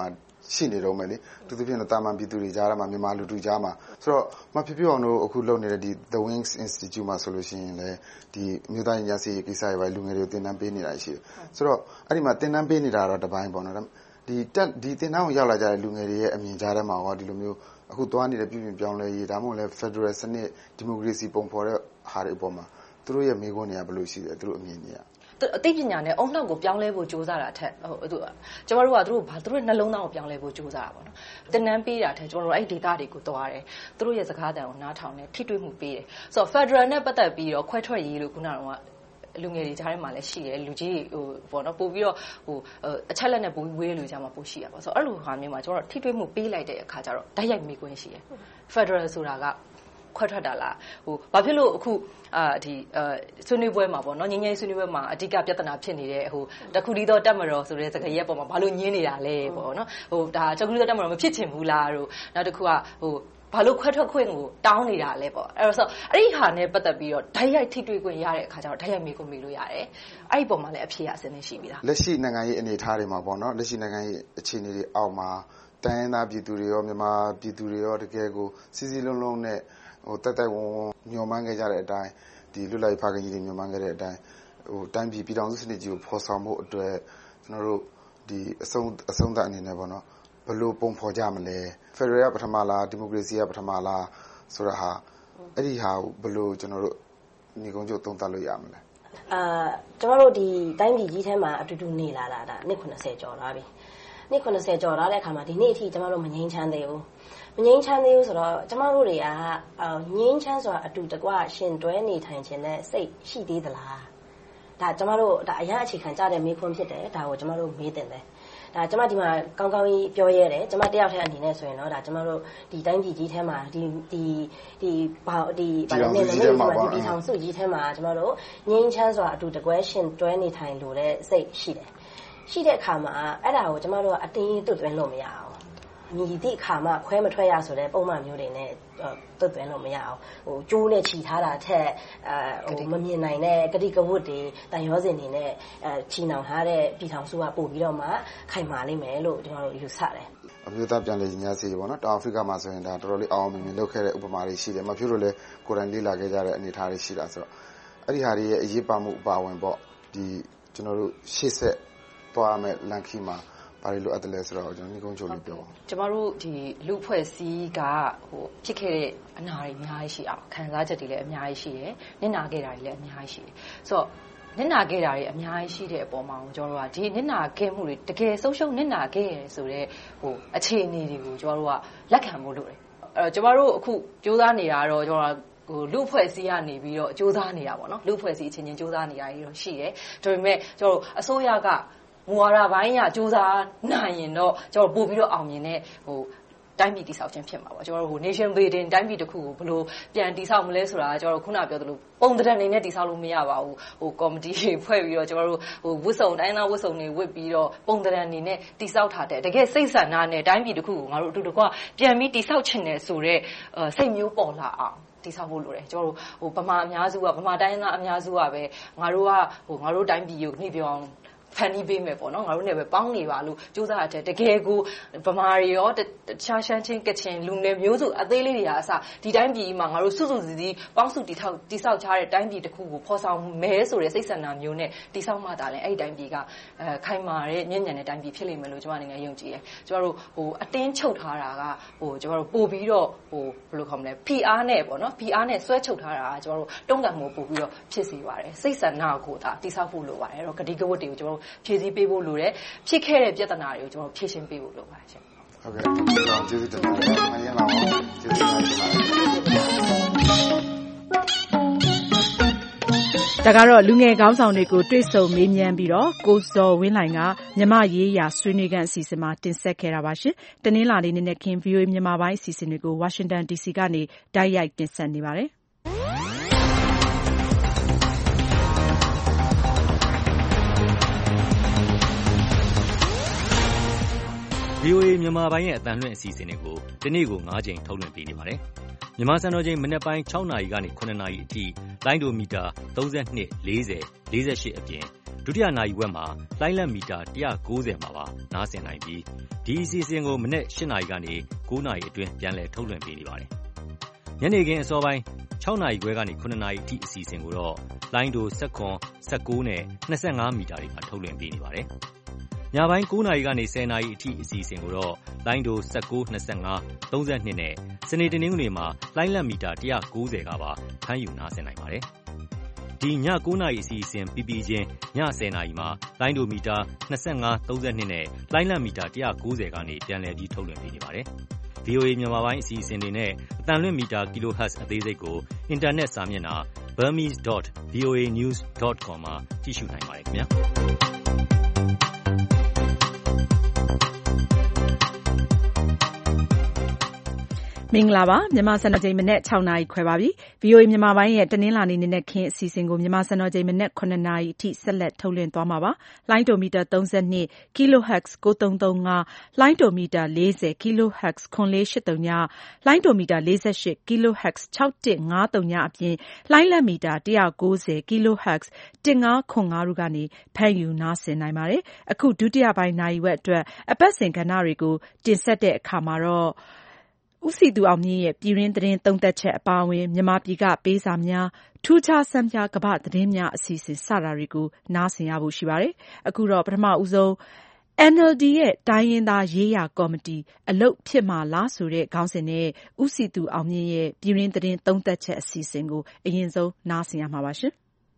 ရှိနေတော့မယ်လေသူတို့ဖြစ်နေတာမှန်ပြည်သူတွေကြားထဲမှာမြန်မာလူထုကြားမှာဆိုတော့မဖြစ်ဖြစ်အောင်လို့အခုလုပ်နေတဲ့ဒီ The Wings Institute မှာဆိုလို့ရှိရင်လည်းဒီမြို့သားညာစီကိစ္စတွေပဲလူငယ်တွေကိုသင်တန်းပေးနေတာရှိတယ်ဆိုတော့အဲ့ဒီမှာသင်တန်းပေးနေတာတော့တစ်ပိုင်းပေါ့နော်ဒီတက်ဒီသင်တန်းကိုရောက်လာကြတဲ့လူငယ်တွေရဲ့အမြင်ကြားထဲမှာဟောဒီလိုမျိုးအခုသွားနေတဲ့ပြည်ပြင်ပြောင်းလဲရေးဒါမှမဟုတ်လည်း Federal စနစ် Democracy ပုံဖော်တဲ့ဟာတွေအပေါ်မှာသူတို့ရဲ့မိခွန်းတွေကဘယ်လိုရှိလဲသူတို့အမြင်တွေကအသိပညာနဲ့အုံနောက်ကိုပြောင်းလဲဖို့ကြိုးစားတာထက်ဟိုသူကျမတို့ကသူတို့ဘာသူတို့နှလုံးသားကိုပြောင်းလဲဖို့ကြိုးစားတာပေါ့နော်သင်တန်းပေးတာထက်ကျမတို့အဲ့ဒီ data တွေကိုသွားတယ်သူတို့ရဲ့စကားသံကိုနားထောင်တယ်ထိတွေ့မှုပေးတယ်ဆိုတော့ Federal နဲ့ပတ်သက်ပြီးတော့ခွဲထွက်ရေးလို့ခုနကတော့လူငယ်တွေကြားထဲမှာလည်းရှိတယ်လူကြီးဟိုပေါ့နော်ပို့ပြီးတော့ဟိုအချက်လက်နဲ့ပို့ဝေးလို့ကြားမှာပို့ရှိရပါဆိုတော့အဲ့လိုဟာမျိုးမှာကျမတို့ထိတွေ့မှုပေးလိုက်တဲ့အခါကျတော့ဓာတ်ရိုက်မိခွင့်ရှိတယ် Federal ဆိုတာကခွဲထွက်တာလားဟိုဘာဖြစ်လို့အခုအာဒီအာဆွေးနွေးပွဲမှာပေါ့နော်ငင်းငင်းဆွေးနွေးပွဲမှာအဓိကပြဿနာဖြစ်နေတဲ့ဟိုတခုတည်းသောတက်မတော်ဆိုတဲ့စကားရက်ပေါ်မှာဘာလို့ညင်းနေတာလဲပေါ့နော်ဟိုဒါတခုတည်းသောတက်မတော်မဖြစ်ချင်ဘူးလားတို့နောက်တစ်ခုကဟိုဘာလို့ခွဲထွက်ခွင့်ကိုတောင်းနေတာလဲပေါ့အဲ့တော့ဆိုအဲ့ဒီဟာနဲ့ပတ်သက်ပြီးတော့ဓာတ်ရိုက်ထိတွေ့ခွင့်ရတဲ့အခါကျတော့ဓာတ်ရိုက်မိကိုမိလို့ရတယ်အဲ့ဒီပုံမှာလည်းအဖြေအစင်းရှိပြီလားလက်ရှိနိုင်ငံရေးအနေအထားတွေမှာပေါ့နော်လက်ရှိနိုင်ငံရေးအခြေအနေတွေအောက်မှာတိုင်းရင်းသားပြည်သူတွေရောမြန်မာပြည်သူတွေရောတကယ်ကိုစီစီလုံးလုံးနဲ့ဟိုတက်တက်ဝုံဝုံညှော်မှန်းခဲ့ကြတဲ့အတိုင်းဒီလွတ်လပ်ရေးဖခင်ကြီးတွေညှော်မှန်းခဲ့တဲ့အတိုင်းဟိုတိုင်းပြည်ပြည်ထောင်စုစနစ်ကြီးကိုဖော်ဆောင်ဖို့အတွက်ကျွန်တော်တို့ဒီအဆုံးအဆုံးသတ်အနေနဲ့ပေါ့နော်ဘယ်လိုပုံဖော်ကြမလဲဖက်ဒရယ်ကပထမလားဒီမိုကရေစီကပထမလားဆိုတာဟာအဲ့ဒီဟာကိုဘယ်လိုကျွန်တော်တို့ညီကုန်းချုပ်သုံးသပ်လို့ရမလဲအာကျွန်တော်တို့ဒီတိုင်းပြည်ကြီးထဲမှာအတူတူနေလာတာဒါနှစ်ခုနှစ်ဆယ်ကျော်လာပြီနှစ်ခုနှစ်ဆယ်ကျော်လာတဲ့အခါမှာဒီနေ့အထိကျွန်တော်တို့မငြိမ်းချမ်းသေးဘူးမငြိမ်းချမ်းသေးဘူးဆိုတော့ကျမတို့တွေကငြိမ်းချမ်းစွာအတူတကွရှင်တွဲနေထိုင်ခြင်းနဲ့စိတ်ရှိသေးသလားဒါကျမတို့ဒါအရင်အခြေခံကြတဲ့မေးခွန်းဖြစ်တယ်ဒါကိုကျမတို့မေးတင်တယ်ဒါကျမဒီမှာကောင်းကောင်းကြီးပြောရဲတယ်ကျမတယောက်တည်းအနေနဲ့ဆိုရင်တော့ဒါကျမတို့ဒီတိုင်းပြည်ကြီးထဲမှာဒီဒီဒီဘာဒီဘာလဲနဲ့လည်းဒီပြည်ထောင်စုကြီးထဲမှာကျမတို့ငြိမ်းချမ်းစွာအတူတကွရှင်တွဲနေထိုင်လို့တဲ့စိတ်ရှိတယ်ရှိတဲ့အခါမှာအဲ့ဒါကိုကျမတို့ကအတင်းသွတ်သွင်းလို့မရအောင်မြည်သည့်အခါမှခွဲမထွက်ရဆိုတဲ့ပုံမှန်မျိုးတွေနဲ့သွတ်သွင်းလို့မရအောင်ဟိုကျိုးနဲ့ချီထားတာထက်အဲဟိုမမြင်နိုင်တဲ့ကတိကဝတ်တွေတန်ရောစင်တွေနဲ့အဲချီနှောင်ထားတဲ့ပြည်ထောင်စုကပို့ပြီးတော့မှခိုင်မာလိမ့်မယ်လို့ကျွန်တော်တို့ယူဆတယ်အမျိုးသားပြန်လည်ညီမျှစေပေါ့နော်တောင်အာဖရိကမှာဆိုရင်ဒါတော်တော်လေးအောင်အောင်မြင်မြင်လုပ်ခဲ့တဲ့ဥပမာတွေရှိတယ်မဖြစ်လို့လဲကိုယ်တိုင်လေ့လာခဲ့ကြတဲ့အနေအထားတွေရှိတာဆိုတော့အဲ့ဒီဟာတွေရဲ့အရေးပါမှုအပါဝင်ပေါ့ဒီကျွန်တော်တို့ရှေ့ဆက်သွားမယ်လန်ခီမှာဘာလို့လိုအပ်တယ်လဲဆိုတော့ကျွန်တော်ညီကုန်းချုပ်လေးပြောပါကျမတို့ဒီလူဖွဲ့စည်းကဟိုဖြစ်ခဲ့တဲ့အနာတွေအများကြီးရှိအောင်ခံစားချက်တွေလည်းအများကြီးရှိတယ်နစ်နာခဲ့တာတွေလည်းအများကြီးရှိတယ်ဆိုတော့နစ်နာခဲ့တာတွေအများကြီးရှိတဲ့အပေါ်မှာကျွန်တော်တို့ကဒီနစ်နာခဲ့မှုတွေတကယ်ဆုံးရှုံးနစ်နာခဲ့ရဆိုတဲ့ဟိုအခြေအနေတွေကိုကျွန်တော်တို့ကလက်ခံဖို့လိုတယ်အဲ့တော့ကျွန်တော်တို့အခုစူးစမ်းနေတာတော့ကျွန်တော်ဟိုလူဖွဲ့စည်းကနေပြီးတော့စူးစမ်းနေတာပေါ့နော်လူဖွဲ့စည်းအချင်းချင်းစူးစမ်းနေတာကြီးတော့ရှိတယ်ဒါပေမဲ့ကျွန်တော်တို့အစိုးရကမူဝါဒပိုင်းကစူးစမ်းနိုင်ရင်တော့ကျွန်တော်ပို့ပြီးတော့အောင်မြင်တဲ့ဟိုတိုင်းပြည်တည်ဆောက်ခြင်းဖြစ်မှာပေါ့ကျွန်တော်တို့ဟို nation building တိုင်းပြည်တစ်ခုကိုဘယ်လိုပြန်တည်ဆောက်မလဲဆိုတာကျွန်တော်တို့ခုနပြောသလိုပုံသဏ္ဍာန်နေနဲ့တည်ဆောက်လို့မရပါဘူးဟို committee တွေဖွဲ့ပြီးတော့ကျွန်တော်တို့ဟိုဝတ်စုံတိုင်းသားဝတ်စုံတွေဝတ်ပြီးတော့ပုံသဏ္ဍာန်နေနဲ့တည်ဆောက်ထားတဲ့တကယ်စိတ်ဆန္ဒနဲ့တိုင်းပြည်တစ်ခုကိုငါတို့အတူတကွပြန်ပြီးတည်ဆောက်ခြင်းနဲ့ဆိုတော့စိတ်မျိုးပေါ်လာအောင်တည်ဆောက်ဖို့လိုတယ်ကျွန်တော်တို့ဟိုဗမာအများစုကဗမာတိုင်းသားအများစုကပဲငါတို့ကဟိုငါတို့တိုင်းပြည်ကိုနှိပ်ပြောင်းဖန်တီးပေးမယ်ပေါ့နော်ငါတို့နဲ့ပဲပေါင်းနေပါလို့စူးစမ်းရတဲ့တကယ်ကိုဗမာတွေရောတခြားရှမ်းချင်းကချင်လူနယ်မျိုးစုအသေးလေးတွေအားအစဒီတိုင်းပြည်မှာငါတို့စုစုစည်းစည်းပေါင်းစုတည်ထောက်တိဆောက်ချတဲ့တိုင်းပြည်တစ်ခုကိုဖော်ဆောင်မဲဆိုတဲ့စိတ်ဆန္ဒမျိုးနဲ့တိဆောက်မှသာလဲအဲ့ဒီတိုင်းပြည်ကအဲခိုင်မာတဲ့ညဉ့်ညံတဲ့တိုင်းပြည်ဖြစ်လိမ့်မယ်လို့ကျွန်မအနေနဲ့ယုံကြည်တယ်ကျွန်တော်တို့ဟိုအတင်းချုပ်ထားတာကဟိုကျွန်တော်တို့ပို့ပြီးတော့ဟိုဘယ်လိုခေါ်မလဲ P R နဲ့ပေါ့နော် P R နဲ့ဆွဲချုပ်ထားတာကကျွန်တော်တို့တုံးကံမှုပို့ပြီးတော့ဖြစ်စေပါတယ်စိတ်ဆန္ဒကိုသာတိဆောက်ဖို့လိုပါတယ်အဲ့တော့ဂတိကဝတ်တွေကိုကျွန်တော်ဖြည့်ဆည်းပေးဖို့လိုတယ်ဖြစ်ခဲ့တဲ့ပြဿနာတွေကိုကျွန်တော်ဖြေရှင်းပေးဖို့လိုပါတယ်ရှင်ဟုတ်ကဲ့ကျွန်တော်ကျေးဇူးတင်ပါတယ်မရင်လာအောင်ကျေးဇူးတင်ပါတယ်ဒါကတော့လူငယ်ခေါင်းဆောင်တွေကိုတွေ့ဆုံမေးမြန်းပြီးတော့ကိုဇော်ဝင်းလှိုင်ကမြန်မာရေးရာဆွေးနွေးခန်းအစီအစဉ်မှာတင်ဆက်ခဲ့တာပါရှင်တနင်္လာနေ့နေ့ခင် ဗွီအိုအေ မြန်မာပိုင်းအစီအစဉ်တွေကိုဝါရှင်တန် ဒီစီ ကနေတိုက်ရိုက်တင်ဆက်နေပါတယ်ဗွီအိုအေ မြန်မာပိုင်းရဲ့အသံလွှင့်အစီအစဉ်တွေကိုဒီနေ့ကို၅ကြိမ်ထုတ်လွှင့်ပေးနေပါတယ်။မြန်မာစံတော်ချိန်မနက်ပိုင်း၆နာရီကနေ၇နာရီအထိလိုင်းဒိုမီတာ၃၂ ၄၀ ၄၈အပြင်ဒုတိယနာရီဝက်မှာလိုင်းလံမီတာone ninetyမှာပါနားဆင်နိုင်ပြီးဒီအစီအစဉ်ကိုမနက်eightနာရီကနေnineနာရီအတွင်းပြန်လည်ထုတ်လွှင့်ပေးနေပါတယ်။ညနေခင်းအစောပိုင်းsixနာရီခွဲကနေnineနာရီအထိအစီအစဉ်ကိုတော့လိုင်းတိုeleven, nineteenနဲ့twenty-fiveမီတာတွေမှာထုတ်လွှင့်ပေးနေပါတယ်။ညပိုင်းnineနာရီကနေtenနာရီအထိအစီအစဉ်ကိုတော့လိုင်းတိုnineteen, twenty-five, thirty-twoနဲ့စနေတနင်္ဂနွေမှာလိုင်းလံမီတာone ninetyကပါဖမ်းယူနားဆင်နိုင်ပါတယ်။ဒီညnineနာရီအစီအစဉ်ပြီးပြီးချင်းညtenနာရီမှာလိုင်းတိုမီတာtwenty-five, thirty-twoနဲ့လိုင်းလံမီတာone ninetyကနေပြန်လည်ပြီးထုတ်လွှင့်ပေးနေပါတယ်။ V O A မြန်မာပိုင်းအစီအစဉ်တွေနဲ့အသံလွှင့်မီတာ kilohertz အသေးစိတ်ကိုအင်တာနက်စာမျက်နှာ burmese dot v o a news dot com မှာကြည့်ရှုနိုင်ပါတယ်ခင်ဗျာ။မင်္ဂလာပါမြန်မာစံတော်ချိန်မနက်sixနာရီခွဲပါပြီ V O A မြန်မာပိုင်းရဲ့တနင်္လာနေ့နေ့ခင်းအစီအစဉ်ကိုမြန်မာစံတော်ချိန်မနက်nineနာရီအထိဆက်လက်ထုတ်လွှင့်သွားမှာပါလိုင်းတိုမီတာthirty-two kilohertz nine thirty-fiveလိုင်းတိုမီတာforty kilohertz four eight eight zeroလိုင်းတိုမီတာforty-eight kilohertz six one five zeroအပြင်လိုင်းလံမီတာone ninety kilohertz fifteen fiftyတို့ကနေဖမ်းယူနားဆင်နိုင်ပါတယ်အခုဒုတိယပိုင်းနာရီဝက်အတွက်အပတ်စဉ်ကဏ္ဍတွေကိုတင်ဆက်တဲ့အခါမှာတော့ဦးစီသူအောင်မြင့်ရဲ့ပြည်တွင်းသတင်းသုံးသပ်ချက်အပါအဝင်မြန်မာပြည်ကပေးစာများထူးခြားဆန်းပြကမ္ဘာသတင်းများအစီအစဉ်စတာတွေကိုနားဆင်ရဖို့ရှိပါတယ်။အခုတော့ပထမဦးဆုံး N L D ရဲ့တိုင်းရင်းသားရေးရာကော်မတီအလုပ်ဖြစ်မှာလားဆိုတဲ့ခေါင်းစဉ်နဲ့ဦးစီသူအောင်မြင့်ရဲ့ပြည်တွင်းသတင်းသုံးသပ်ချက်အစီအစဉ်ကိုအရင်ဆုံးနားဆင်ရမှာပါရှင်။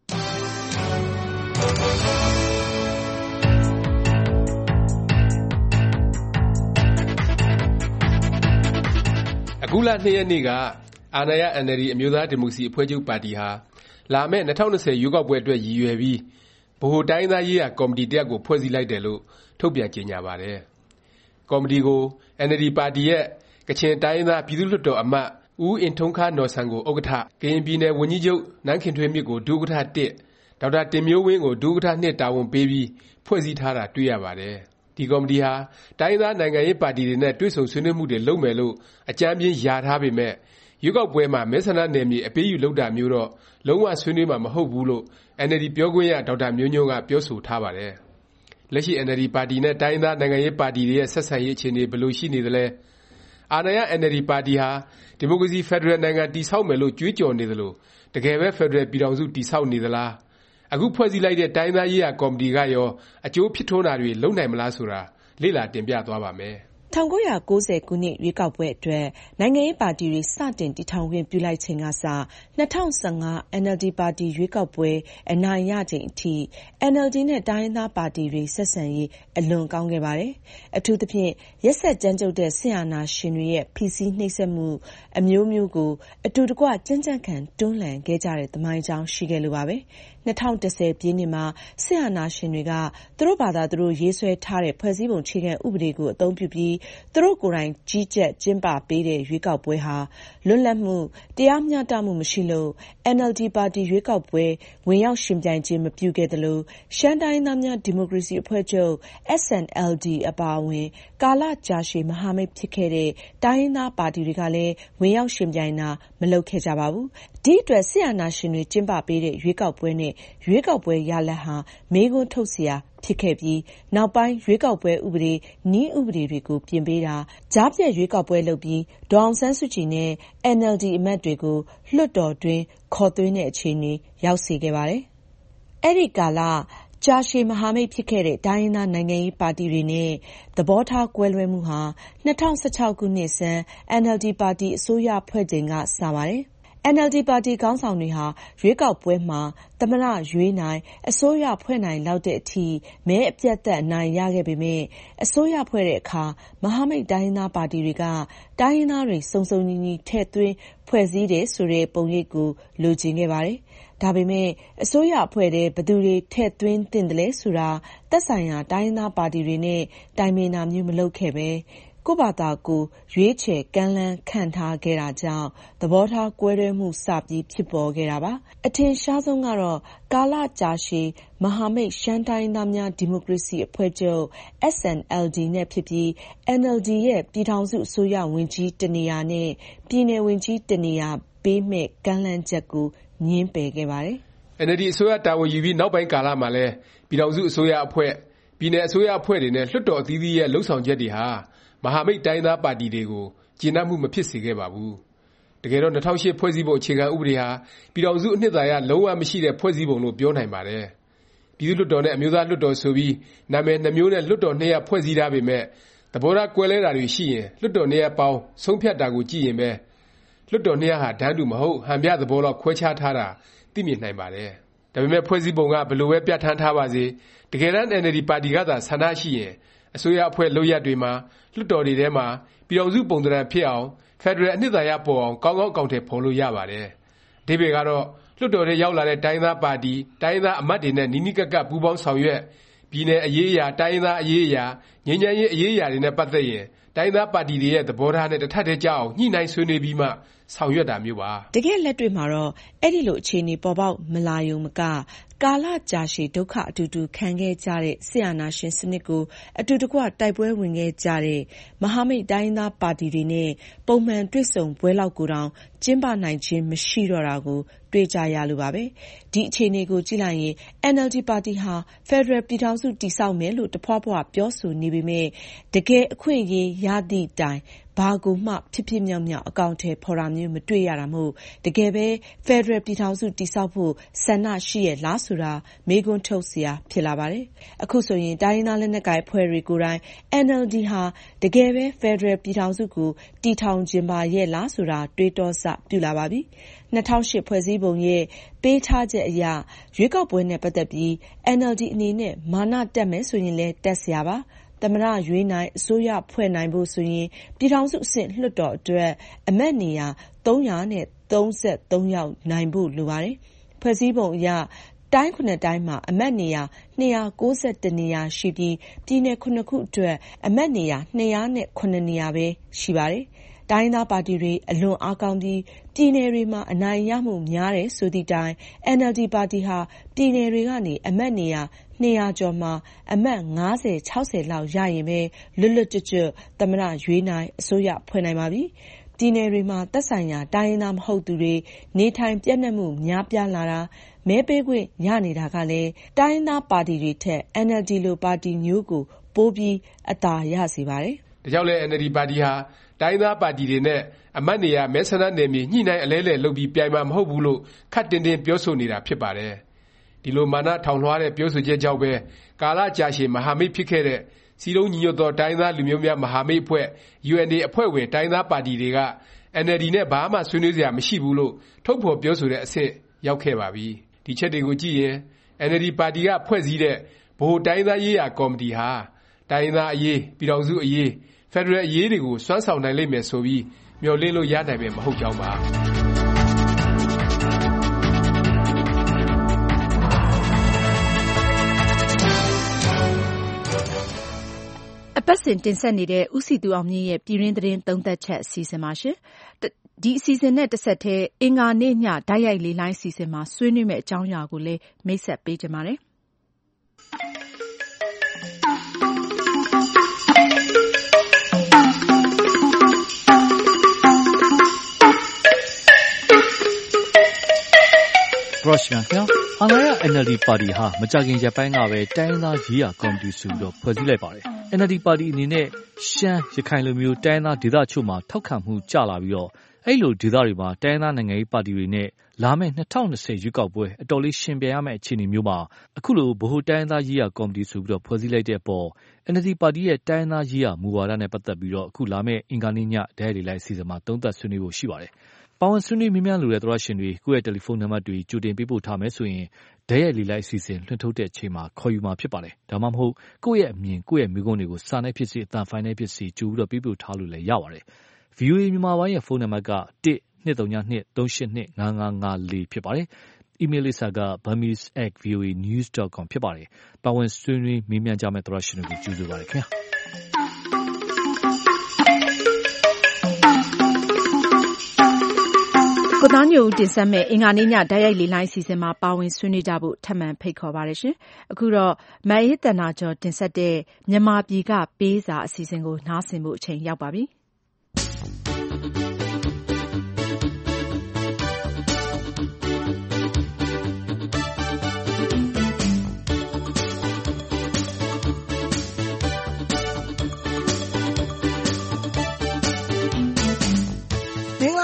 အခုလtwoရက်နေ့ကအာဏာရ N L D အမျိုးသားဒီမိုကရေစီအဖွဲ့ချုပ်ပါတီဟာလာမယ့်twenty twentyရွေးကောက်ပွဲအတွက်ရည်ရွယ်ပြီးဗဟိုတိုင်းရင်းသားရေးရာကော်မတီတစ်ရပ်ကိုဖွဲ့စည်းလိုက်တယ်လို့ထုတ်ပြန်ကြေညာပါတယ်။ကော်မတီကို N L D ပါတီရဲ့ကချင်တိုင်းရင်းသားပြည်သူ့လွှတ်တော်အမတ်ဦးအင်ထုံးခါးနော်ဆန်ကိုဥက္ကဋ္ဌ၊ကရင်ပြည်နယ်ဝန်ကြီးချုပ်နန်းခင်ထွေးမြင့်ကိုဒုဥက္ကဋ္ဌoneဒေါက်တာတင်မျိုးဝင်းကိုဒုဥက္ကဋ္ဌtwoတာဝန်ပေးပြီးဖွဲ့စည်းထားတာတွေ့ရပါတယ်။ဒီကော်မတီဟာတိုင်းရင်းသားနိုင်ငံရေးပါတီတွေနဲ့တွေ့ဆုံဆွေးနွေးမှုတွေလုပ်မယ်လို့အကြမ်းဖျင်းယာထားပေမဲ့ရွေးကောက်ပွဲမှာမဲဆန္ဒနယ်မြေအပေးယူလုပ်တာမျိုးတော့လုံးဝဆွေးနွေးမှာမဟုတ်ဘူးလို့ N L D ပြောခွင့်ရဒေါက်တာမျိုးညွန့်ကပြောဆိုထားပါတယ်။လက်ရှိ N L D ပါတီနဲ့တိုင်းရင်းသားနိုင်ငံရေးပါတီတွေရဲ့ဆက်ဆံရေးအခြေအနေဘယ်လိုရှိနေသလဲ၊အာဏာရ N L D ပါတီဟာဒီမိုကရေစီဖက်ဒရယ်နိုင်ငံတည်ဆောက်မယ်လို့ကြွေးကြော်နေသလိုတကယ်ပဲဖက်ဒရယ်ပြည်ထောင်စုတည်ဆောက်နေသလား၊အခုဖွဲ့စည်းလိုက်တဲ့တိုင်းရင်းသားရေးရာကော်မတီကရောအကျိုးဖြစ်ထွန်းတာတွေလုပ်နိုင်မလားဆိုတာလေ့လာတင်ပြသွားပါမယ်။ nineteen ninetyခုနှစ်ရွေးကောက်ပွဲအတွက်နိုင်ငံရေးပါတီတွေစတင်တည်ထောင်ခွင့်ပြုလိုက်ချိန်ကစtwenty fifteen အန် အယ်လ် ဒီ ပါတီရွေးကောက်ပွဲအနိုင်ရချိန်အထိ အန် အယ်လ် ဒီ နဲ့တိုင်းရင်းသားပါတီတွေဆက်ဆံရေးအလွန်ကောင်းခဲ့ပါတယ်။အထူးသဖြင့်ရက်စက်ကြမ်းကြုတ်တဲ့စစ်အာဏာရှင်တွေရဲ့ဖိစီးနှိပ်စက်မှုအမျိုးမျိုးကိုအတူတကွကြံ့ကြံ့ခံတွန်းလှန်ခဲ့ကြတဲ့သမိုင်းကြောင်းရှိခဲ့လို့ပါပဲ။twenty tenပြည့်နှစ်မှာစစ်အာဏာရှင်တွေကသူတို့ဘာသာသူတို့ရေးဆွဲထားတဲ့ဖွဲ့စည်းပုံအခြေခံဥပဒေကိုအသုံးပြုပြီးသူတို့ကိုယ်တိုင်ကြီးကြပ်ကျင်းပပေးတဲ့ရွေးကောက်ပွဲဟာလွတ်လပ်မှုတရားမျှတမှုမရှိလို့ အန် အယ်လ် ဒီ ပါတီရွေးကောက်ပွဲဝင်ရောက်ယှဉ်ပြိုင်ခြင်းမပြုခဲ့သလိုရှမ်းတိုင်းသားများဒီမိုကရေစီအဖွဲ့ချုပ် S N L D အပါအဝင်ကာလကြာရှည်မဟာမိတ်ဖြစ်ခဲ့တဲ့တိုင်းရင်းသားပါတီတွေကလည်းဝင်ရောက်ယှဉ်ပြိုင်တာမလုပ်ခဲ့ကြပါဘူး။ဒီအတွက်စစ်အာဏာရှင်တွေကျင်းပပေးတဲ့ရွေးကောက်ပွဲနဲ့ရွေးကောက်ပွဲရလဒ်ဟာမေးခွန်းထုတ်စရာဖြစ်ခဲ့ပြီးနောက်ပိုင်းရွေးကောက်ပွဲဥပဒေနည်းဥပဒေတွေကိုပြင်ပေးတာကြားဖြတ်ရွေးကောက်ပွဲလုပ်ပြီးဒေါ်အောင်ဆန်းစုကြည်နဲ့ အန် အယ်လ် ဒီ အမတ်တွေကိုလွှတ်တော်တွင်းခေါ်သွင်းတဲ့အခြေအနေရောက်စေခဲ့ပါတယ်။အဲ့ဒီကာလကြာရှည်မဟာမိတ်ဖြစ်ခဲ့တဲ့တိုင်းရင်းသားနိုင်ငံရေးပါတီတွေနဲ့သဘောထားကွဲလွဲမှုဟာtwenty sixteenခုနှစ်ဆန်း အန် အယ်လ် ဒီ ပါတီအစိုးရဖွဲ့ချိန်ကစပါတယ်။ အန် အယ်လ် ဒီ ပါတီခေါင်းဆောင်တွေဟာရွေးကောက်ပွဲမှာသမ္မတရွေးနိုင်အစိုးရဖွဲ့နိုင်လောက်တဲ့အထိမဲအပြတ်သက်အနိုင်ရခဲ့ပေမဲ့အစိုးရဖွဲ့တဲ့အခါမဟာမိတ်တိုင်းရင်းသားပါတီတွေကတိုင်းရင်းသားတွေစုံစုံညီညီထည့်သွင်းဖွဲ့စည်းတယ်ဆိုတဲ့ပုံရိပ်ကိုလိုချင်ခဲ့ပါတယ်။ဒါပေမဲ့အစိုးရအဖွဲ့တဲ့ဘယ်သူတွေထည့်သွင်းသင့်တယ်လဲဆိုတာသက်ဆိုင်ရာတိုင်းရင်းသားပါတီတွေနဲ့တိုင်ပင်တာမျိုးမလုပ်ခဲ့ပဲကိုယ့်ဘာသာကိုရွေးချယ်ကမ်းလှမ်းခန့်ထားခဲ့တာကြောင့်သဘောထားကွဲလွဲမှုစပြီးဖြစ်ပေါ်ခဲ့တာပါအထင်ရှားဆုံးကတော့ကာလကြာရှည်မဟာမိတ်ရှမ်းတိုင်းသားများဒီမိုကရေစီအဖွဲ့ချုပ် S N L D နဲ့ဖြစ်ပြီး N L D ရဲ့ပြည်ထောင်စုအစိုးရဝန်ကြီးတနေရာနဲ့ပြည်နယ်ဝန်ကြီးတနေရာပေးမဲ့ကမ်းလှမ်းချက်ကိုငြင်းပယ်ခဲ့ပါတယ်အင်န်အယ်လ်ဒီ အစိုးရတာဝန်ယူပြီးနောက်ပိုင်းကာလမှာလည်းပြည်ထောင်စုအစိုးရအဖွဲ့၊ပြည်နယ်အစိုးရအဖွဲ့တွေနဲ့လွှတ်တော်အသီးသီးရဲ့လုပ်ဆောင်ချက်တွေဟာမဟာမိတ်တိုင်းရင်းသားပါတီတွေကိုကျေနပ်မှုမဖြစ်စေခဲ့ပါဘူး။တကယ်တော့၂၀၀၈ဖွဲ့စည်းပုံအခြေခံဥပဒေဟာပြည်ထောင်စုအနှစ်သာရလုံးဝမရှိတဲ့ဖွဲ့စည်းပုံလို့ပြောနိုင်ပါတယ်။ပြည်သူ့လွှတ်တော်နဲ့အမျိုးသားလွှတ်တော်ဆိုပြီးနာမည်နှစ်မျိုးနဲ့လွှတ်တော်နှစ်ရပ်ဖွဲ့စည်းထားပေမယ့်သဘောထားကွဲလဲတာတွေရှိရင်လွှတ်တော်နှစ်ရပ်ပေါင်းဆုံးဖြတ်တာကိုကြည့်ရင်ပဲလွှတ်တော်နှစ်ရပ်ဟာတန်းတူမဟုတ်ဟန်ပြသဘောလောက်ခွဲခြားထားတာသိမြင်နိုင်ပါတယ်။ဒါပေမဲ့ဖွဲ့စည်းပုံကဘယ်လိုပဲပြဋ္ဌာန်းထားပါစေတကယ်တမ်း အင်န်အယ်လ်ဒီ ပါတီကသာဆန္ဒရှိရင်အစိုးရအဖွဲ့လုပ်ရပ်တွေမှာလွှတ်တော်တွေထဲမှာပြည်ထောင်စုပုံသဏ္ဍာန်ဖြစ်အောင်ဖက်ဒရယ်အနှစ်သာရပေါ်အောင်ကောင်းကောင်းအကောင်အထည်ဖော်လို့ရပါတယ်။အဓိပ္ပါယ်ကတော့လွှတ်တော်ထဲရောက်လာတဲ့တိုင်းရင်းသားပါတီတိုင်းရင်းသားအမတ်တွေနဲ့နီးနီးကပ်ကပ်ပူးပေါင်းဆောင်ရွက်ပြည်နယ်အရေးအရာတိုင်းရင်းသားအရေးအရာငြိမ်းချမ်းရေးအရေးအရာတွေနဲ့ပတ်သက်ရင်တိုင်းရင်းသားပါတီတွေရဲ့သဘောထားနဲ့တစ်ထပ်တည်းကြအောင်ညှိနှိုင်းဆွေးနွေးပြီးမှဆောင်ရွက်တာမျိုးပါတကယ်လက်တွေ့မှာတော့အဲ့ဒီလိုအခြေအနေပေါ်ပေါက်မလာယုံမကကာလကြာရှည်ဒုက္ခအတူတူခံခဲ့ကြတဲ့ဆရာနာရှင်စနစ်ကိုအတူတကွတိုက်ပွဲဝင်ခဲ့ကြတဲ့မဟာမိတ်တိုင်းသားပါတီတွေနဲ့ပုံမှန်တွေ့ဆုံပွဲလောက်ကိုတောင်ကျင်းပနိုင်ခြင်းမရှိတော့တာကိုတွေ့ကြရလို့ပါပဲဒီအခြေအနေကိုကြည့်လိုက်ရင် အန် အယ်လ် ဒီ ပါတီဟာဖက်ဒရယ်ပြည်ထောင်စုတည်ဆောက်မယ်လို့တဖွာဖွာပြောဆိုနေပေမဲ့တကယ်အခွင့်အရေးရသည့်တိုင်ဘာကိုမှဖြစ်ဖြစ်မြောက်မြောက်အကောင့်ထဲဖော်တာမျိုးမတွေ့ရတာမို့တကယ်ပဲဖက်ဒရယ်ပြည်ထောင်စုတည်ဆောက်ဖို့ဆန္ဒရှိရလားဆိုတာမေးခွန်းထုတ်စရာဖြစ်လာပါတယ်အခုဆိုရင်တိုင်းရင်းသားလက်နက်ကိုင်အဖွဲ့တွေကိုယ်တိုင် အန် အယ်လ် ဒီ ဟာတကယ်ပဲဖက်ဒရယ်ပြည်ထောင်စုကိုတည်ထောင်ခြင်းပါရဲ့လားဆိုတာတွေးတောစပြုလာပါပြီ၂၀၀၈ဖွဲ့စည်းပုံရဲ့ပေးထားချက်အရရွေးကောက်ပွဲနဲ့ပတ်သက်ပြီး အန် အယ်လ် ဒီ အနေနဲ့မာနတက်မယ်ဆိုရင်လည်းတက်စရာပါသမ္မတရွေးနိုင်အစိုးရဖွဲ့နိုင်ဖို့ဆိုရင်ပြည်ထောင်စုအဆင့်လွှတ်တော်အတွက်အမတ်နေရာသုံးရာသုံးဆယ့်သုံးယောက်နိုင်ဖို့လိုပါတယ်။ဖွဲ့စည်းပုံအရတိုင်းခုနှစ်တိုင်းမှာအမတ်နေရာနှစ်ရာကိုးဆယ်တစ်နေရာရှိပြီးပြည်နယ်ခုနှစ်ခုအတွက်အမတ်နေရာနှစ်ရာနဲ့ခုနှစ်နေရာပဲရှိပါတယ်။တိုင်းသားပါတီတွေအလွန်အားကောင်းပြီးပြည်နယ်တွေမှာအနိုင်ရမှုများတယ်ဆိုသည့်တိုင် အန် အယ်လ် ဒီ ပါတီဟာပြည်နယ်တွေကနေအမတ်နေရာနှစ်ရာကျော်မှာအမတ်ငါးဆယ်ခြောက်ဆယ်လောက်ရရင်ပဲလွတ်လွတ်ကျွတ်ကျွတ်သမ္မတရွေးနိုင်အစိုးရဖွဲ့နိုင်ပါပြီ။ပြည်နယ်တွေမှာသက်ဆိုင်ရာတိုင်းရင်းသားမဟုတ်သူတွေနေထိုင်ပြည့်နှက်မှုများပြားလာတာမဲပေးခွင့်ရနေတာကလည်းတိုင်းရင်းသားပါတီတွေထက် အန် အယ်လ် ဒီ လိုပါတီမျိုးကိုပိုပြီးအသာရစေပါတယ်။ဒါကြောင့်လည်း အန် အယ်လ် ဒီ ပါတီဟာတိုင်းသားပါတီတွေနဲ့အမတ်နေရာမဲဆန္ဒနယ်မြေညှိနှိုင်းအလဲလှယ်လုပ်ပြီးပြိုင်မှာမဟုတ်ဘူးလို့ခပ်တင်းတင်းပြောဆိုနေတာဖြစ်ပါတယ်။ဒီလိုမာနထောင်လွှားတဲ့ပြောဆိုချက်ကြောင့်ပဲကာလကြာရှည်မဟာမိတ်ဖြစ်ခဲ့တဲ့စည်းလုံးညီညွတ်သောတိုင်းသားလူမျိုးများမဟာမိတ်အဖွဲ့ ယူ အန် အေ အဖွဲ့ဝင်တိုင်းသားပါတီတွေက အန် အယ်လ် ဒီ နဲ့ဘာမှဆွေးနွေးစရာမရှိဘူးလို့ထုတ်ဖော်ပြောဆိုတဲ့အဆင့်ရောက်ခဲ့ပါပြီ။ဒီချက်တွေကိုကြည့်ရင် အန် အယ်လ် ဒီ ပါတီကဖွဲ့စည်းတဲ့ဗဟိုတိုင်းသားရေးရာကော်မတီဟာတိုင်းသားအရေးပြည်ထောင်စုအရေးဖက်ဒရယ်အရေးတွေကိုစွမ်းဆောင်နိုင်လိမ့်မယ်ဆိုပြီးမျှော်လင့်လို့ရနိုင်မယ်မဟုတ်ကြောင်းပါအပတ်စဉ်တင်ဆက်နေတဲ့ဦးစည်သူအောင်မြင့်ရဲ့ပြည်တွင်းသတင်းသုံးသပ်ချက်အစီအစဉ်ပါရှင်ဒီအစီအစဉ်နဲ့တစ်ဆက်တည်းအင်္ဂါနေ့ညဓာတ်ရိုက်လေလိုင်းအစီအစဉ်မှာဆွေးနွေးမယ့်အကြောင်းအရာကိုလည်းမိတ်ဆက်ပေးကြပါမယ်ရော့ရှ်ခင်ဗျာအာဏာရ အန် အယ်လ် ဒီ ပါတီဟာမကြခင်ရက်ပိုင်းကပဲတိုင်းသားရေးရာကော်မတီဆိုပြီးတော့ဖွဲ့စည်းလိုက်ပါတယ်။ အန် အယ်လ် ဒီ ပါတီအနေနဲ့ရှမ်းရခိုင်လိုမျိုးတိုင်းသားဒေသချို့မှာထောက်ခံမှုကျလာပြီးတော့အဲ့လိုဒေသတွေမှာတိုင်းသားနိုင်ငံရေးပါတီတွေနဲ့လာမယ့်၂၀၂၀ရွေးကောက်ပွဲအတော်လေးရှင်ပြိုင်ရမယ့်အခြေအနေမျိုးမှာအခုလိုဗဟိုတိုင်းသားရေးရာကော်မတီဆိုပြီးတော့ဖွဲ့စည်းလိုက်တဲ့အပေါ် အန် အယ်လ် ဒီ ပါတီရဲ့တိုင်းသားရေးရာမူဝါဒနဲ့ပတ်သက်ပြီးတော့အခုလာမယ့်အင်္ဂါနေ့ညဓာတ်ရိုက်လေလိုင်းအစီအစဉ်မှာသုံးသပ်ဆွေးနွေးဖို့ရှိပါတယ်။ပါဝင်ဆွေးနွေးမြင်းများလိုတဲ့သောရရှင်တွေကိုယ့်ရဲ့တယ်လီဖုန်းနံပါတ်တွေကြိုတင်ပေးပို့ထားမယ်ဆိုရင်ဓာတ်ရိုက်လေလိုက်အစီအစဉ်လွှင့်ထုတ်တဲ့အချိန်မှာခေါ်ယူမှာဖြစ်ပါတယ်။ဒါမှမဟုတ်ကိုယ့်ရဲ့အမြင်ကိုယ့်ရဲ့မိကုံးတွေကိုစာနဲ့ဖြစ်စေအသံဖိုင်နဲ့ဖြစ်စေကြိုပြီးတော့ပေးပို့ထားလို့လည်းရပါတယ်။ ဗွီအိုအေမြန်မာပိုင်းရဲ့ဖုန်းနံပါတ်ကတစ်နှစ်သုံးညနှစ်သုံးရှစ်နှစ်ငါးငါးငါးလေးဖြစ်ပါတယ်။ အီးမေးလ်လိပ်စာက burmese at v o a news dot com ဖြစ်ပါတယ်။ပါဝင်ဆွေးနွေးမေးမြန်းကြမယ့်သောရရှင်တွေကိုကြိုဆိုပါရခင်ဗျာ။ကိုသားညိုဦးတင်ဆက်မဲ့အင်္ဂါနေ့ညဓာတ်ရိုက်လေလိုင်းအစီအစဉ်မှာပါဝင်ဆွေးနွေးကြဖို့ထပ်မံဖိတ်ခေါ်ပါတယ်ရှင်။အခုတော့မအေးတနာကျော်တင်ဆက်တဲ့မြန်မာပြည်ကပေးစာအစီအစဉ်ကိုနားဆင်ဖို့အချိန်ရောက်ပါပြီ။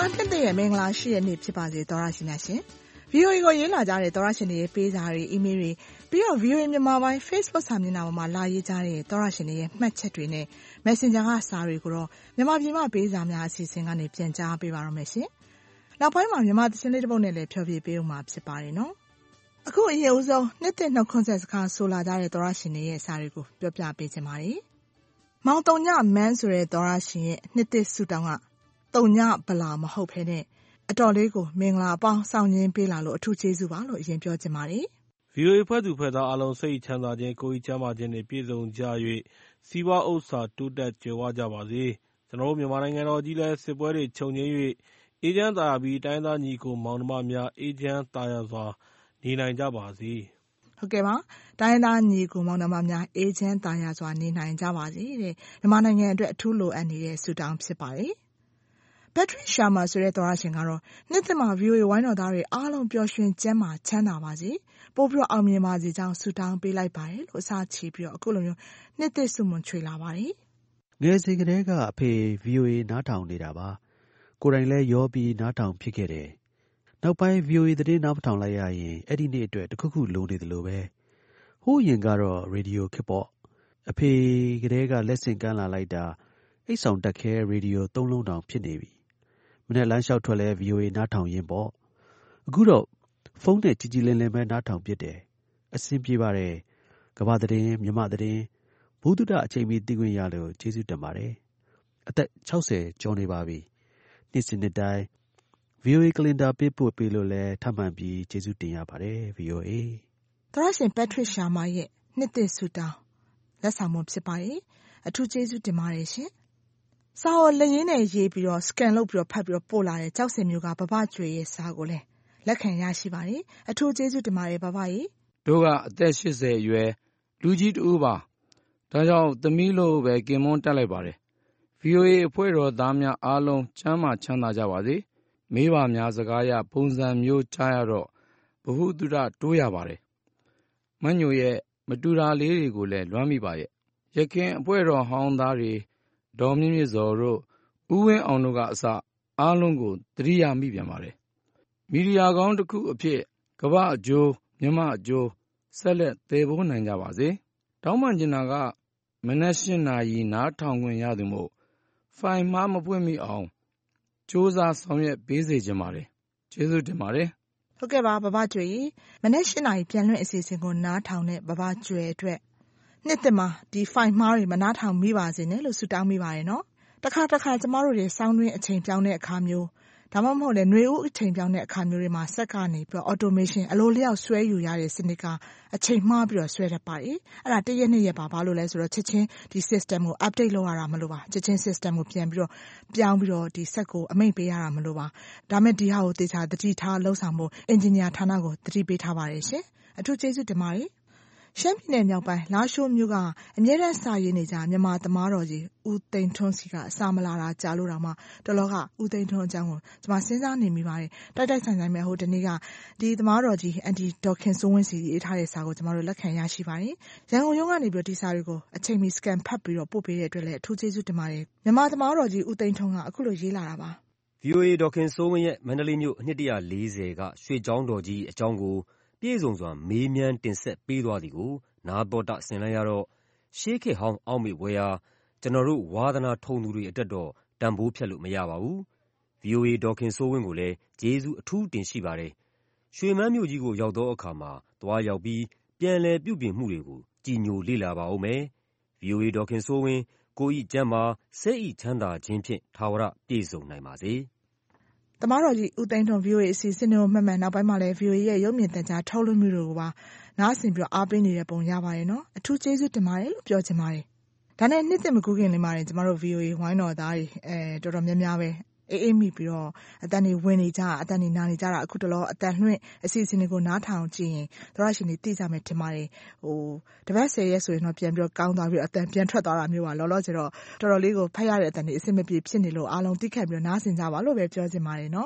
နှစ်သက်ရဲ့မင်္ဂလာရှိတဲ့နေ့ဖြစ်ပါစေသောရရှင်များရှင် ဗီအိုအေ ကိုရေးလာကြတဲ့သောရရှင်တွေရဲ့ပေးစာတွေအီးမေးလ်တွေပြီးတော့ ဗီအိုအေ မြန်မာပိုင်း Facebook စာမျက်နှာပေါ်မှာလာရေးကြတဲ့သောရရှင်တွေရဲ့မှတ်ချက်တွေနဲ့ Messenger ကစာတွေကိုတော့မြန်မာပြည်မှာပေးစာများအစီအစဉ်ကနေပြန်ကြားပေးပါရမယ်ရှင်နောက်ပိုင်းမှာမြန်မာသချင်းလေးတစ်ပုဒ်နဲ့လည်းဖျော်ဖြေပေးဦးမှာဖြစ်ပါတယ်နော်အခုအရင်ဦးဆုံးနှစ်သက်နှုတ်ခွန်းဆက်စကားဆိုလာကြတဲ့သောရရှင်တွေရဲ့စာတွေကိုပြောပြပေးချင်ပါတယ်မောင်တုံညမန်းဆိုတဲ့သောရရှင်ရဲ့နှစ်သက်ဆုတောင်းကတုံညဗလာမဟုတ်ဘဲနဲ့အတော်လေးကိုမင်္ဂလာပေါင်းဆောင်ရင်းပေးလာလို့အထူးကျေးဇူးပါလို့အရင်ပြောချင်ပါတယ်။ ဗီအိုအေ ဖွဲ့သူဖွဲ့သားအားလုံးစိတ်ချမ်းသာခြင်းကိုယ်ကြီးချမ်းသာခြင်းနဲ့ပြည့်စုံကြ၍စီးပွားဥစ္စာတိုးတက်ကြွယ်ဝကြပါစေ။ကျွန်တော်တို့မြန်မာနိုင်ငံတော်ကြီးလည်းစစ်ပွဲတွေချုပ်ငြိမ်း၍အေးချမ်းသာယာပြီးတိုင်းသားညီကိုမောင်နှမများအေးချမ်းသာယာစွာနေနိုင်ကြပါစေ။ဟုတ်ကဲ့ပါတိုင်းသားညီကိုမောင်နှမများအေးချမ်းသာယာစွာနေနိုင်ကြပါစေတဲ့မြန်မာနိုင်ငံအတွက်အထူးလိုအပ်နေတဲ့ဆုတောင်းဖြစ်ပါတယ်။ Patrick Sharma ဆိုတဲ့သောရရှင်ကတော့နှစ်သက်မှာ ဗီအိုအေ ဝိုင်းတော်သားတွေအားလုံးပျော်ရွှင်ကျန်းမာချမ်းသာပါစေပို့ပြီးတော့အောင်မြင်ပါစေကြောင်းဆုတောင်းပေးလိုက်ပါတယ်လို့အစချီပြီးတော့အခုလိုမျိုးနှစ်သက်ဆုမွန်ချွေလာပါတယ်ငယ်စဉ်ကတည်းကအဖေ ဗီအိုအေ နားထောင်နေတာပါကိုယ်တိုင်လည်းရောပြီးနားထောင်ဖြစ်ခဲ့တယ်နောက်ပိုင်း ဗီအိုအေ သတင်းနားမထောင်လိုက်ရရင်အဲ့ဒီနေ့အတွက်တခုခုလိုနေတယ်လို့ပဲဟိုးရင်ကတော့ရေဒီယိုခစ်ပေါ့အဖေကတည်းကလက်ဆင့်ကမ်းလာလိုက်တာအိတ်ဆောင်တက်ခဲရေဒီယိုသုံးလုံးတောင်ဖြစ်နေပြီမနေ့လမ်းလျှောက်ထွက်လဲ ဗီအိုအေ နားထောင်ရင်းပေါ့အခုတော့ဖုန်းနဲ့ကြည်ကြည်လင်လင်ပဲနားထောင်ဖြစ်တယ်အဆင်ပြေပါတယ်ကမ္ဘာသတင်းမြမသတင်းဘုဒ္ဓအချိန်မီသိခွင့်ရလို့ကျေးဇူးတင်ပါတယ်အသက်၆၀ကျော်နေပါပြီနေ့စဉ်နေ့တိုင်း ဗီအိုအေ ကလင်ဒါပေးပို့ပေးလို့လဲထပ်မံပြီးကျေးဇူးတင်ရပါတယ် ဗီအိုအေသရရှင် Patrick Sharma ရဲ့နှစ်သက်ဆုတောင်းလက်ဆောင်မှုဖြစ်ပါတယ်အထူးကျေးဇူးတင်ပါတယ်ရှင်စာအုပ်လက်ရင်းနဲ့ရေးပြီးတော့ scan လုပ်ပြီးတော့ဖတ်ပြီးတော့ပို့လာတဲ့ကြောက်စင်မျိုးကဘဘကျွေရဲ့စာကိုလည်းလက်ခံရရှိပါတယ်အထူးကျေးဇူးတင်ပါတယ်ဘဘကြီးတို့ကအသက်၈၀အရွယ်လူကြီးတူပါဒါကြောင့်သမီးလို့ပဲကင်မွန်းတက်လိုက်ပါတယ် ဗီအိုအေ အဖွဲ့တော်သားများအားလုံးချမ်းသာချမ်းသာကြပါစေမေးပါများစကားရပုံစံမျိုးချရတော့ဘဟုတုတတိုးရပါတယ်မညိုရဲ့မတူတာလေးတွေကိုလည်းလွမ်းမိပါရဲ့ရခင်အဖွဲ့တော်ဟောင်းသားတွေဒေါ်မြင့်မြင့်စော်တို့ဦးဝင်းအောင်တို့ကအစအားလုံးကိုသတိရမိပြန်ပါတယ်မီဒီယာကောင်းတစ်ခုအဖြစ်ကမ္ဘာအကျိုးမြန်မာအကျိုးဆက်လက်သယ်ပိုးနိုင်ကြပါစေတောင်းပန်ချင်တာကမနက်၈နာရီနားထောင်ခွင့်ရသူမို့ဖိုင်မှားမပွင့်မိအောင်စ조사ဆောင်ရွက်ပေးစေချင်ပါတယ်ကျေးဇူးတင်ပါတယ်ဟုတ်ကဲ့ပါဘဘကျွေမနက်၈နာရီပြန်လွှင့်အစီအစဉ်ကိုနားထောင်တဲ့ဘဘကျွေအတွက်နှစ်သက်မှာဒီဖိုင်မှားတွေမနားထောင်မိပါစေနဲ့လို့ဆုတောင်းမိပါတယ်နော်တခါတခါကျမတို့တွေစောင်းတွင်းအချိန်ပြောင်းတဲ့အခါမျိုးဒါမှမဟုတ်လေຫນွေဦးအချိန်ပြောင်းတဲ့အခါမျိုးတွေမှာစက်ကနေပြီးတော့ automation အလိုလျောက်ဆွဲယူရတဲ့စနစ်ကအချိန်မှားပြီးတော့ဆွဲတတ်ပါတယ်အဲ့ဒါတရက်နှစ်ရက်ပါဘာလို့လဲဆိုတော့ချက်ချင်းဒီ system ကို update လုပ်ရတာမလို့ပါချက်ချင်း system ကိုပြန်ပြီးတော့ပြောင်းပြီးတော့ဒီစက်ကိုအမိန့်ပေးရတာမလို့ပါဒါမဲ့ဒီဟာကိုသေချာသတိထားလှုပ်ဆောင်ဖို့ engineer ဌာနကိုသတိပေးထားပါတယ်ရှင်အထူးကျေးဇူးတင်ပါတယ်ရှမ်းပြည်နယ်မြောက်ပိုင်းလာရှိုးမြို့ကအမြဲတမ်းစာရေးနေကြမြန်မာသမားတော်ကြီးဦးသိန်းထွန်းစီကအစာမလာတာကြားလို့တော့မှတော်တော်ကဦးသိန်းထွန်းအကြောင်းကိုကျွန်မစဉ်းစားနေမိပါတယ်တိုက်တိုက်ဆိုင်ဆိုင်ပဲဟိုတနေ့ကဒီသမားတော်ကြီးအန်တီဒေါခင်စိုးဝင်းစီရေးထားတဲ့စာကိုကျွန်တော်တို့လက်ခံရရှိပါတယ်ရန်ကုန်ရုံးကနေပြီးတော့ဒီစာတွေကိုအချိန်မီ scan ဖတ်ပြီးတော့ပို့ပေးတဲ့အတွက်လည်းအထူးကျေးဇူးတင်ပါတယ်မြန်မာသမားတော်ကြီးဦးသိန်းထွန်းကအခုလိုရေးလာတာပါဗီအိုအေ ဒေါခင်စိုးဝင်းရဲ့မန္တလေးမြို့အနှစ်တရာ၄၀ကရွှေကျောင်းတော်ကြီးအကြောင်းကိုပြည့်စုံစွာမေးမြန်းတင်ဆက်ပေးသွားသည်ကိုနာတော်တာဆင်လိုက်ရတော့ရှေးခေတ်ဟောင်းအောက်မေ့ဘွယ်ရာကျွန်တော်တို့ဝါသနာထုံသူတွေအတွက်တော့တန်ဖိုးဖြတ်လို့မရပါဘူး။ ဗီအိုအေ ဒေါခင်စိုးဝင်းကိုလည်းကျေးဇူးအထူးတင်ရှိပါတယ်။ရွှေမန်းမြို့ကြီးကိုရောက်သောအခါမှာသွားရောက်ပြီးပြန်လည်ပြုပြင်မှုတွေကိုကြည်ညိုလေ့လာပါဦးမယ်။ ဗီအိုအေ ဒေါခင်စိုးဝင်းကိုဤကျမ်းမာစိတ်ဤချမ်းသာခြင်းဖြင့်ထာဝရပြည့်စုံနိုင်ပါစေ။သမားတော်ကြီးဦးသိန်းထွန်း ဗီအိုအေ အစီအစဉ်တွေကိုမှတ်မှတ်နောက်ပိုင်းမှာလည်း ဗီအိုအေ ရဲ့ရုပ်မြင်သံကြားထုတ်လွှင့်မှုတွေကိုပါနားဆင်ပြီးအားပေးနေတဲ့ပုံရပါတယ်နော်အထူးကျေးဇူးတင်ပါတယ်လို့ပြောချင်ပါတယ်ဒါနဲ့နှစ်သက်မကူးခင်လေးမှာရင်ကျမတို့ ဗီအိုအေ ဝိုင်းတော်သားတွေအဲတော်တော်များများပဲအေးအေးမိပြီးတော့အတန်တွေဝင်နေကြအတန်တွေနာနေကြတာအခုတလောအတန်လွှင့်အစီအစဉ်တွေကိုနားထောင်ကြည့်ရင်သရရှင်တွေသိကြမယ်ထင်ပါတယ်ဟိုတပတ်ဆယ်ရက်ဆိုရင်တော့ပြန်ပြီးတော့ကောင်းသွားပြီးအတန်ပြန်ထွက်သွားတာမျိုးပါလောလောဆယ်တော့တော်တော်လေးကိုဖတ်ရတဲ့အတန်တွေအဆင်မပြေဖြစ်နေလို့အားလုံးသိခတ်ပြီးတော့နားဆင်ကြပါလို့ပဲပြောချင်ပါတယ်နော်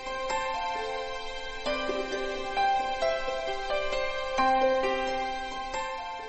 ခ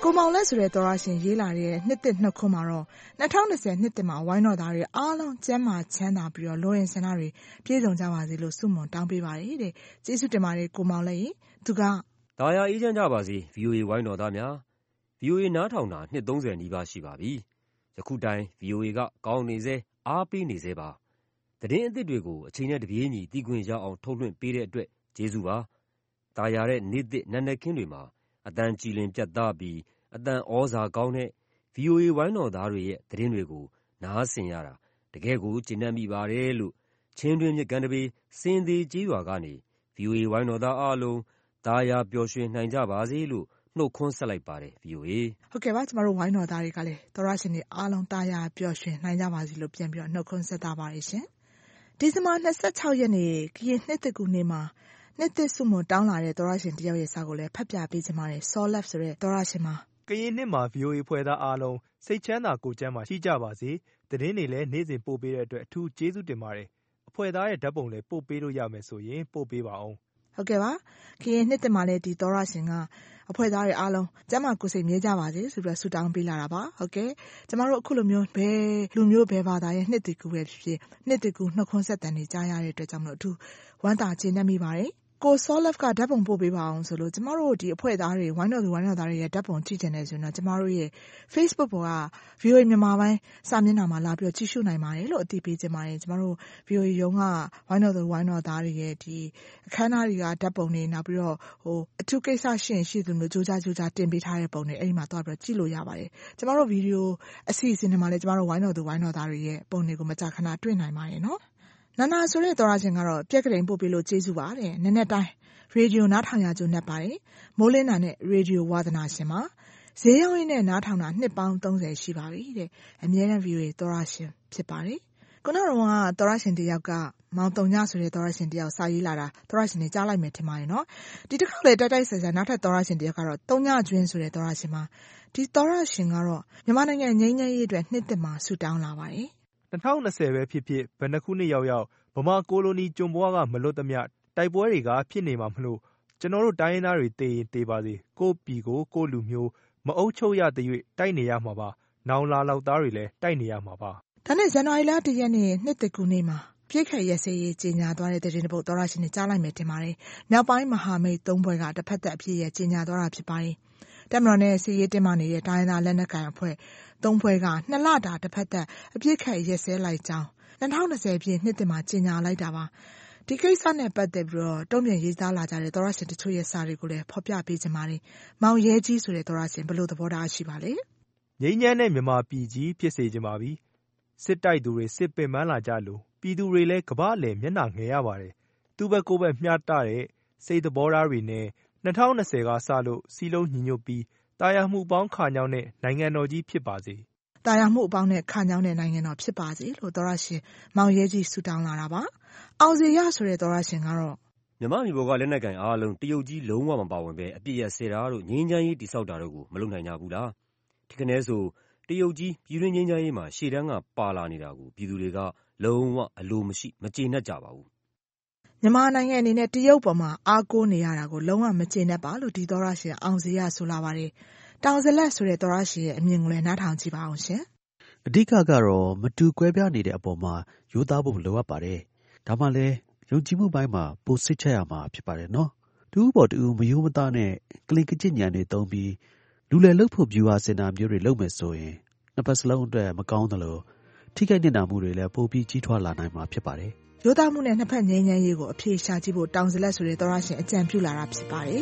ကိုမောင်လက်ဆိုတဲ့သောရရှင်ရေးလာတဲ့နှစ်သစ်နှစ်ခွန်းမှာတော့၂၀၂၀နှစ်သစ်မှာဝိုင်းတော်သားတွေအားလုံးကျန်းမာချမ်းသာပြီးတော့လိုအင်ဆန္ဒတွေပြည့်စုံကြပါစေလို့ဆုမွန်တောင်းပေးပါတယ်တဲ့။ကျေးဇူးတင်ပါတယ်ကိုမောင်လက်ရေ။သူကဒါယာအေးချမ်းကြပါစေ ဗီအိုအေ ဝိုင်းတော်သားများ ဗီအိုအေ နားထောင်တာနှစ်သုံးဆယ်နီးပါးရှိပါပြီ။ယခုတိုင် ဗီအိုအေ ကကောင်းနေစေအားပေးနေစေပါ။သတင်းအသစ်တွေကိုအချိန်နဲ့တပြေးညီသိခွင့်ရအောင်ထုတ်လွှင့်ပေးတဲ့အတွက်ကျေးဇူးပါ။ဒါယာတဲ့နေ့သစ်နံနက်ခင်းတွေမှာအတန်ကြည်လင်ပြတ်သားပြီးအတန်ဩဇာကောင်းတဲ့ ဗီအိုအေ ဝိုင်းတော်သားတွေရဲ့သတင်းတွေကိုနားဆင်ရတာတကယ်ကိုကျေနပ်မိပါတယ်လို့ချင်းတွင်းမြစ်ကမ်းတပေးစင်သေးကျေးရွာကနေ ဗီအိုအေ ဝိုင်းတော်သားအားလုံးဒါယာပျော်ရွှင်နိုင်ကြပါစေလို့နှုတ်ခွန်းဆက်လိုက်ပါတယ် ဗီအိုအေဟုတ်ကဲ့ပါကျမတို့ဝိုင်းတော်သားတွေကလည်းသောရရှင်တွေအားလုံးဒါယာပျော်ရွှင်နိုင်ကြပါစေလို့ပြန်ပြီးတော့နှုတ်ခွန်းဆက်တာပါတယ်ရှင်။ဒီဇင်ဘာ၂၆ရက်နေ့ကရင်နှစ်သစ်ကူနေ့မှာနှစ်သစ်ဆုမွန်တောင်းလာတဲ့သောရရှင်တယောက်ရဲ့စာကိုလည်းဖတ်ပြပေးချင်ပါတယ်။ Solaf ဆိုတဲ့သောရရှင်မှာကရင်နှစ်မှာ ဗီအိုအေ ဖွဲ့သားအားလုံးစိတ်ချမ်းသာကိုယ်ကျန်းမာရှိကြပါစေ။သတင်းတွေလည်းနေ့စဉ်ပို့ပေးတဲ့အတွက်အထူးကျေးဇူးတင်ပါတယ်။အဖွဲ့သားရဲ့ဓာတ်ပုံလည်းပို့ပေးလို့ရမယ်ဆိုရင်ပို့ပေးပါအောင်။ဟုတ်ကဲ့ပါကရင်နှစ်သစ်မှာလည်းဒီသောရရှင်ကအဖွဲ့သားတွေအားလုံးကျန်းမာကိုယ်စိတ်မြဲကြပါစေဆိုပြီးဆုတောင်းပေးလာတာပါ။ဟုတ်ကဲ့ကျမတို့အခုလိုမျိုးဘယ်လူမျိုးဘယ်ဘာသာရဲ့နှစ်သစ်ကူပဲဖြစ်ဖြစ်နှစ်သစ်ကူနှုတ်ခွန်းဆက်တန်တွေကြားရတဲ့အတွက်ကြောင့်မလို့အထူးဝမ်းသာကျေနပ်မိပါတယ်။ကိုဆောလဖ်ကဓာတ်ပုံပို့ပေးပါအောင်ဆိုလို့ကျမတို့ဒီအဖွဲ့သားတွေဝိုင်းတော်သူဝိုင်းတော်သားတွေရဲ့ဓာတ်ပုံကြည့်ချင်တယ်ဆိုရင်တော့ကျမတို့ရဲ့ Facebook ပေါ်က ဗီအိုအေ မြန်မာပိုင်းစာမျက်နှာမှာလာပြီးတော့ကြည့်ရှုနိုင်ပါတယ်လို့အသိပေးချင်ပါတယ်ကျမတို့ ဗီအိုအေ ရုံးကဝိုင်းတော်သူဝိုင်းတော်သားတွေရဲ့ဒီအခမ်းအနားတွေကဓာတ်ပုံတွေနောက်ပြီးတော့ဟိုအထူးကိစ္စရှိရင်ရှိသူမျိုးကြိုးကြားကြိုးကြားတင်ပေးထားတဲ့ပုံတွေအဲ့ဒီမှာသွားပြီးတော့ကြည့်လို့ရပါတယ်ကျမတို့ဗီဒီယိုအစီအစဉ်တွေမှာလည်းကျမတို့ဝိုင်းတော်သူဝိုင်းတော်သားတွေရဲ့ပုံတွေကိုမကြာခဏတွေ့နိုင်ပါတယ်နော်နာနာဆိုတဲ့သောရရှင်ကတော့ပြက်ကလေးပို့ပေးလို့ကျေးဇူးပါတဲ့နည်းနည်းတိုင်းရေဒီယိုနားထောင်ရကြုံနဲ့ပါတယ်မိုးလင်းတာနဲ့ရေဒီယိုဝါသနာရှင်မှာဈေးရောင်းရင်းနဲ့နားထောင်တာနှစ်ပေါင်းသုံးဆယ်ရှိပါပြီတဲ့အမြဲတမ်း ဗီအိုအေ သောရရှင်ဖြစ်ပါတယ်ခုနကတော့သောရရှင်တယောက်ကမောင်တုံညဆိုတဲ့သောရရှင်တယောက်စာရေးလာတာသောရရှင်တွေကြားလိုက်မယ်ထင်ပါတယ်နော်ဒီတစ်ခါလေတိုက်တိုက်ဆယ်ဆယ်နောက်ထပ်သောရရှင်တယောက်ကတော့တုံညကျွင်းဆိုတဲ့သောရရှင်မှာဒီသောရရှင်ကတော့မြန်မာနိုင်ငံငြိမ်းချမ်းရေးအတွက်နှစ်သက်မှာဆူတောင်းလာပါတယ်၂၀၂၀ပဲဖြစ်ဖြစ်ဘယ်နှခုနှစ်ရောက်ရောက်ဗမာကိုလိုနီကျွန်းဘွားကမလွတ်သမျှတိုက်ပွဲတွေကဖြစ်နေမှာမလို့ကျွန်တော်တို့တိုင်းရင်းသားတွေတေးရင်တေးပါစေကိုယ့်ပြည်ကိုကိုယ့်လူမျိုးမအုပ်ချုပ်ရတဲ့၍တိုက်နေရမှာပါနောင်လာလောက်သားတွေလည်းတိုက်နေရမှာပါဒါနဲ့ဇန်နဝါရီလတရက်နေ့နှစ်တကူနေ့မှာပြည့်ခက်ရစေးရေးကြီးညာသွားတဲ့တရင်တပုတ်သောရရှင်တွေကြားလိုက်မယ်ထင်ပါတယ်မြောက်ပိုင်းမဟာမိတ်သုံးဘွဲကတစ်ဖက်သက်အဖြစ်ရကြီးညာသွားတာဖြစ်ပါတယ်တမတော်နဲ့စီရေးတင်မနေတဲ့တိုင်းသားလက်နက်ကိုင်အဖွဲ့သုံးဘွဲကနှစ်လတာတစ်ဖက်သက်အပြည့်ခက်ရစေးလိုက်ကြောင်း၂၀၂၀ပြည့်နှစ်တမှာကြီးညာလိုက်တာပါဒီကိစ္စနဲ့ပတ်သက်ပြီးတော့တုံ့ပြန်ရေးသားလာကြတဲ့သောရရှင်တချို့ရဲ့စာတွေကိုလည်းဖော်ပြပေးချင်ပါတယ်။မောင်ရဲကြီးဆိုတဲ့သောရရှင်ဘယ်လိုသဘောထားရှိပါလဲ။ငြိမ်းချမ်းတဲ့မြန်မာပြည်ကြီးဖြစ်စေချင်ပါပြီ။စစ်တိုက်သူတွေစစ်ပင်ပန်းလာကြလို့ပြည်သူတွေလည်းကမ္ဘာလည်မျက်နှာငယ်ရပါတယ်။သူ့ဘက်ကိုယ်ဘက်မျှတတဲ့စိတ်သဘောထားတွေနဲ့၂၀၂၀ကစလို့စီလုံးညီညွတ်ပြီးတာယာမှုပေါင်းခါညောင်းတဲ့နိုင်ငံတော်ကြီးဖြစ်ပါစေ။တာယာမှုအပေါင်းနဲ့ခါညောင်းတဲ့နိုင်ငံတော်ဖြစ်ပါစေလို့သောရရှင်မောင်ရဲကြီးဆုတောင်းလာတာပါ။အောင်စီရဆိုတဲ့သောရရှင်ကတော့မြမမျိုးပေါ်ကလက်နက်ကန်အားလုံးတရုတ်ကြီးလုံးဝမပါဝင်ပဲအပြစ်ရစေတာတို့ငြိမ်းချမ်းရေးတိဆောက်တာတို့ကိုမလုပ်နိုင်ကြဘူးလားဒီကနေ့ဆိုတရုတ်ကြီးပြည်တွင်းငြိမ်းချမ်းရေးမှာရှေ့တန်းကပါလာနေတာကိုပြည်သူတွေကလုံးဝအလိုမရှိမကျေနပ်ကြပါဘူးမြန်မာနိုင်ငံအနေနဲ့တရုတ်ပေါ်မှာအားကိုးနေရတာကိုလုံးဝမကျေနပ်ပါလို့ဒီသောရရှင်အောင်စီရဆိုလာပါတယ်တောင်စလက်ဆိုတဲ့သောရရှင်ရဲ့အမြင်ကိုလည်းနားထောင်ကြည့်ပါအောင်ရှင်အဓိကကတော့မတူကွဲပြားနေတဲ့အပေါ်မှာရိုးသားဖို့လိုအပ်ပါတယ်ဒါမှလည်းယုံကြည်မှုပိုင်းမှာပိုစိတ်ချရမှာဖြစ်ပါတယ်နော်တူပေါ်တူမယိုးမသားနဲ့ကလင်ကကြစ်ညံတွေတုံးပြီးလူလည်လုတ်ဖို့ view ဟာစင်တာမျိုးတွေလုပ်မယ်ဆိုရင်နှစ်ပတ်စလုံးအတွက်မကောင်းသလိုထိခိုက်နေတာမှုတွေလည်းပိုပြီးကြီးထွားလာနိုင်မှာဖြစ်ပါတယ်ရိုးသားမှုနဲ့နှစ်ဖက်ငြိမ်းချမ်းရေးကိုအပြေရှာကြည့်ဖို့တောင်စလက်ဆိုတဲ့သောရရှင်အကြံပြုလာတာဖြစ်ပါတယ်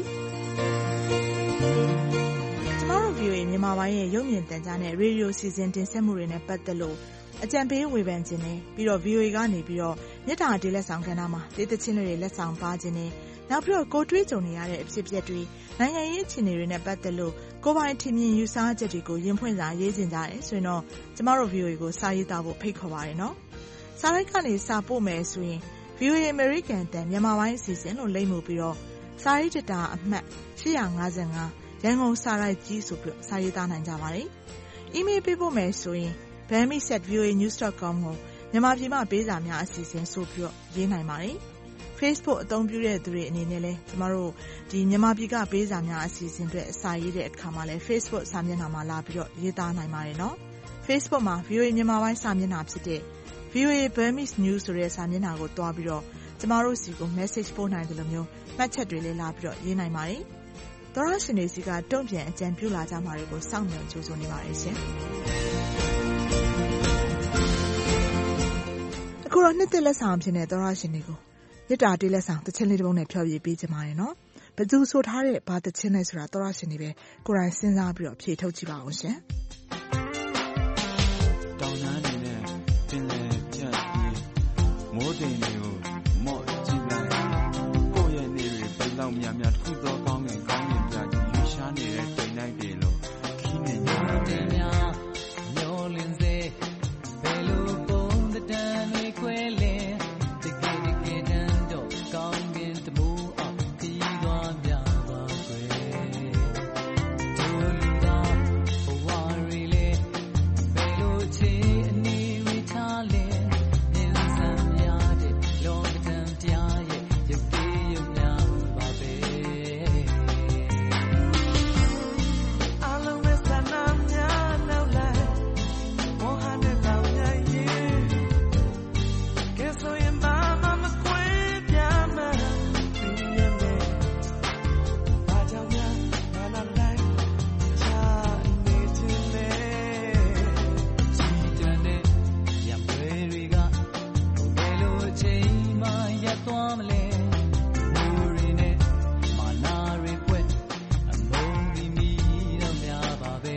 ကျမတို့ ဗီအိုအေ မြန်မာပိုင်းရဲ့ရုပ်မြင်သံကြားနဲ့ရေဒီယိုစီစဉ်တင်ဆက်မှုတွေနဲ့ပတ်သက်လို့အကြံပေးဝေဖန်ခြင်းနဲ့ပြီးတော့ ဗီအိုအေ ကနေပြီးတော့မြစ်တာတေးလက်ဆောင်ကဏ္ဍမှာတေးသချင်းတွေလက်ဆောင်ပါခြင်းနဲ့နောက်ပြီးတော့ကိုတွေးကြုံနေရတဲ့အဖြစ်အပျက်တွေနိုင်ငံရေးအခြေအနေတွေနဲ့ပတ်သက်လို့ကိုပိုင်ထင်မြင်ယူဆချက်တွေကိုရင်ဖွင့်စာရေးခြင်းကြတယ်ဆိုရင်တော့ကျမတို့ ဗီအိုအေ ကိုစာရေးသားဖို့ဖိတ်ခေါ်ပါတယ်နော်စာရိုက်ကနေစာပို့မယ်ဆိုရင် ဗီအိုအေ American တန်မြန်မာပိုင်းအစီအစဉ်လို့လိမ့်မှုပြီးတော့စာရေးတာအမှတ်၈၅၅ရန်ကုန်စာရိုက်ကြီးဆိုပြီးစာရေးသားနိုင်ကြပါတယ်။ email ပေးဖို့မယ်ဆိုရင် burmese at voanews dot com ကိုမြန်မာပြည်မှာပေးစာများအစီအစဉ်ဆိုပြီးရေးနိုင်ပါတယ်။ Facebook အသုံးပြုတဲ့သူတွေအနေနဲ့လည်းကျမတို့ဒီမြန်မာပြည်ကပေးစာများအစီအစဉ်တွေအစာရေးတဲ့အခါမှာလည်း Facebook စာမျက်နှာမှာလာပြီးတော့ရေးသားနိုင်ပါတယ်နော် Facebook မှာ ဗီအိုအေ မြန်မာပိုင်းစာမျက်နှာဖြစ်တဲ့ ဗီအိုအေ Burmese News ဆိုတဲ့စာမျက်နှာကိုတွားပြီးတော့ကျမတို့စီကို message ပို့နိုင်တယ်လို့မျိုးမှတ်ချက်တွေလည်းလာပြီးတော့ရေးနိုင်ပါတယ်သောရရှင်တွေစီကတုံ့ပြန်အကြံပြုလာကြမှာတွေကိုစောင့်မျှော်ကြိုးဆိုနေပါတယ်ရှင်အခုတော့နှစ်သက်လက်ဆောင်ဖြစ်တဲ့သောရရှင်တွေကိုမြစ်တာတေးလက်ဆောင်တစ်ချင်းလေးတစ်ပုဒ်နဲ့ဖျော်ဖြေပေးကြပါရနော်ဘယ်သူဆိုထားတဲ့ဘာတစ်ချင်းလဲဆိုတာသောရရှင်တွေပဲကိုယ်တိုင်စဉ်းစားပြီးတော့ဖြေထုတ်ကြည့်ပါအောင်ရှင်တောင်နားနေနဲ့ပင်လယ်ပြတ်ပြီးမိုးတိမ်တွေကိုမော့ကြည့်လိုက်ကိုယ့်ရဲ့နေတွေဘယ်လောက်များများတစ်ခုသောကောင်းငင်ကောင်းငင်ပြကြည့်ရွှေရှားနေတဲ့တိမ်လိုက်တွေလို့ခီးနေကြတယ်များမျောလင်းစေဘယ်လိုပုံတန်တွေခွဲလင်းတကယ်တကယ်တန်တော့ကောင်းငင်တမိုးအောင်ခီးသွားပြပါကွယ်တို့လူသားဘဝတွေလေဘယ်လိုချေအနေဝေထားလဲမြင်စမ်းများတဲ့လောကတန်တရားရဲ့ရုပ်သေးရုပ်များပါပဲအလုံးမဲ့ဆန္ဒများနောက်လိုက်မောဟနဲ့လောင်ရရင်ကဲဆိုရင်ဘာမှမခွဲပြမှာဒီနေ့ဘာကြောင့်များနာနာလိုက်ချာနေချင်လဲစီတန်တဲ့ရံွယ်တွေကဘယ်လိုချိန်မှရပ်သွားမလဲမိုးရီနဲ့မာနာရီပွက်အမုန်းပြီးမိတော့များပါပဲ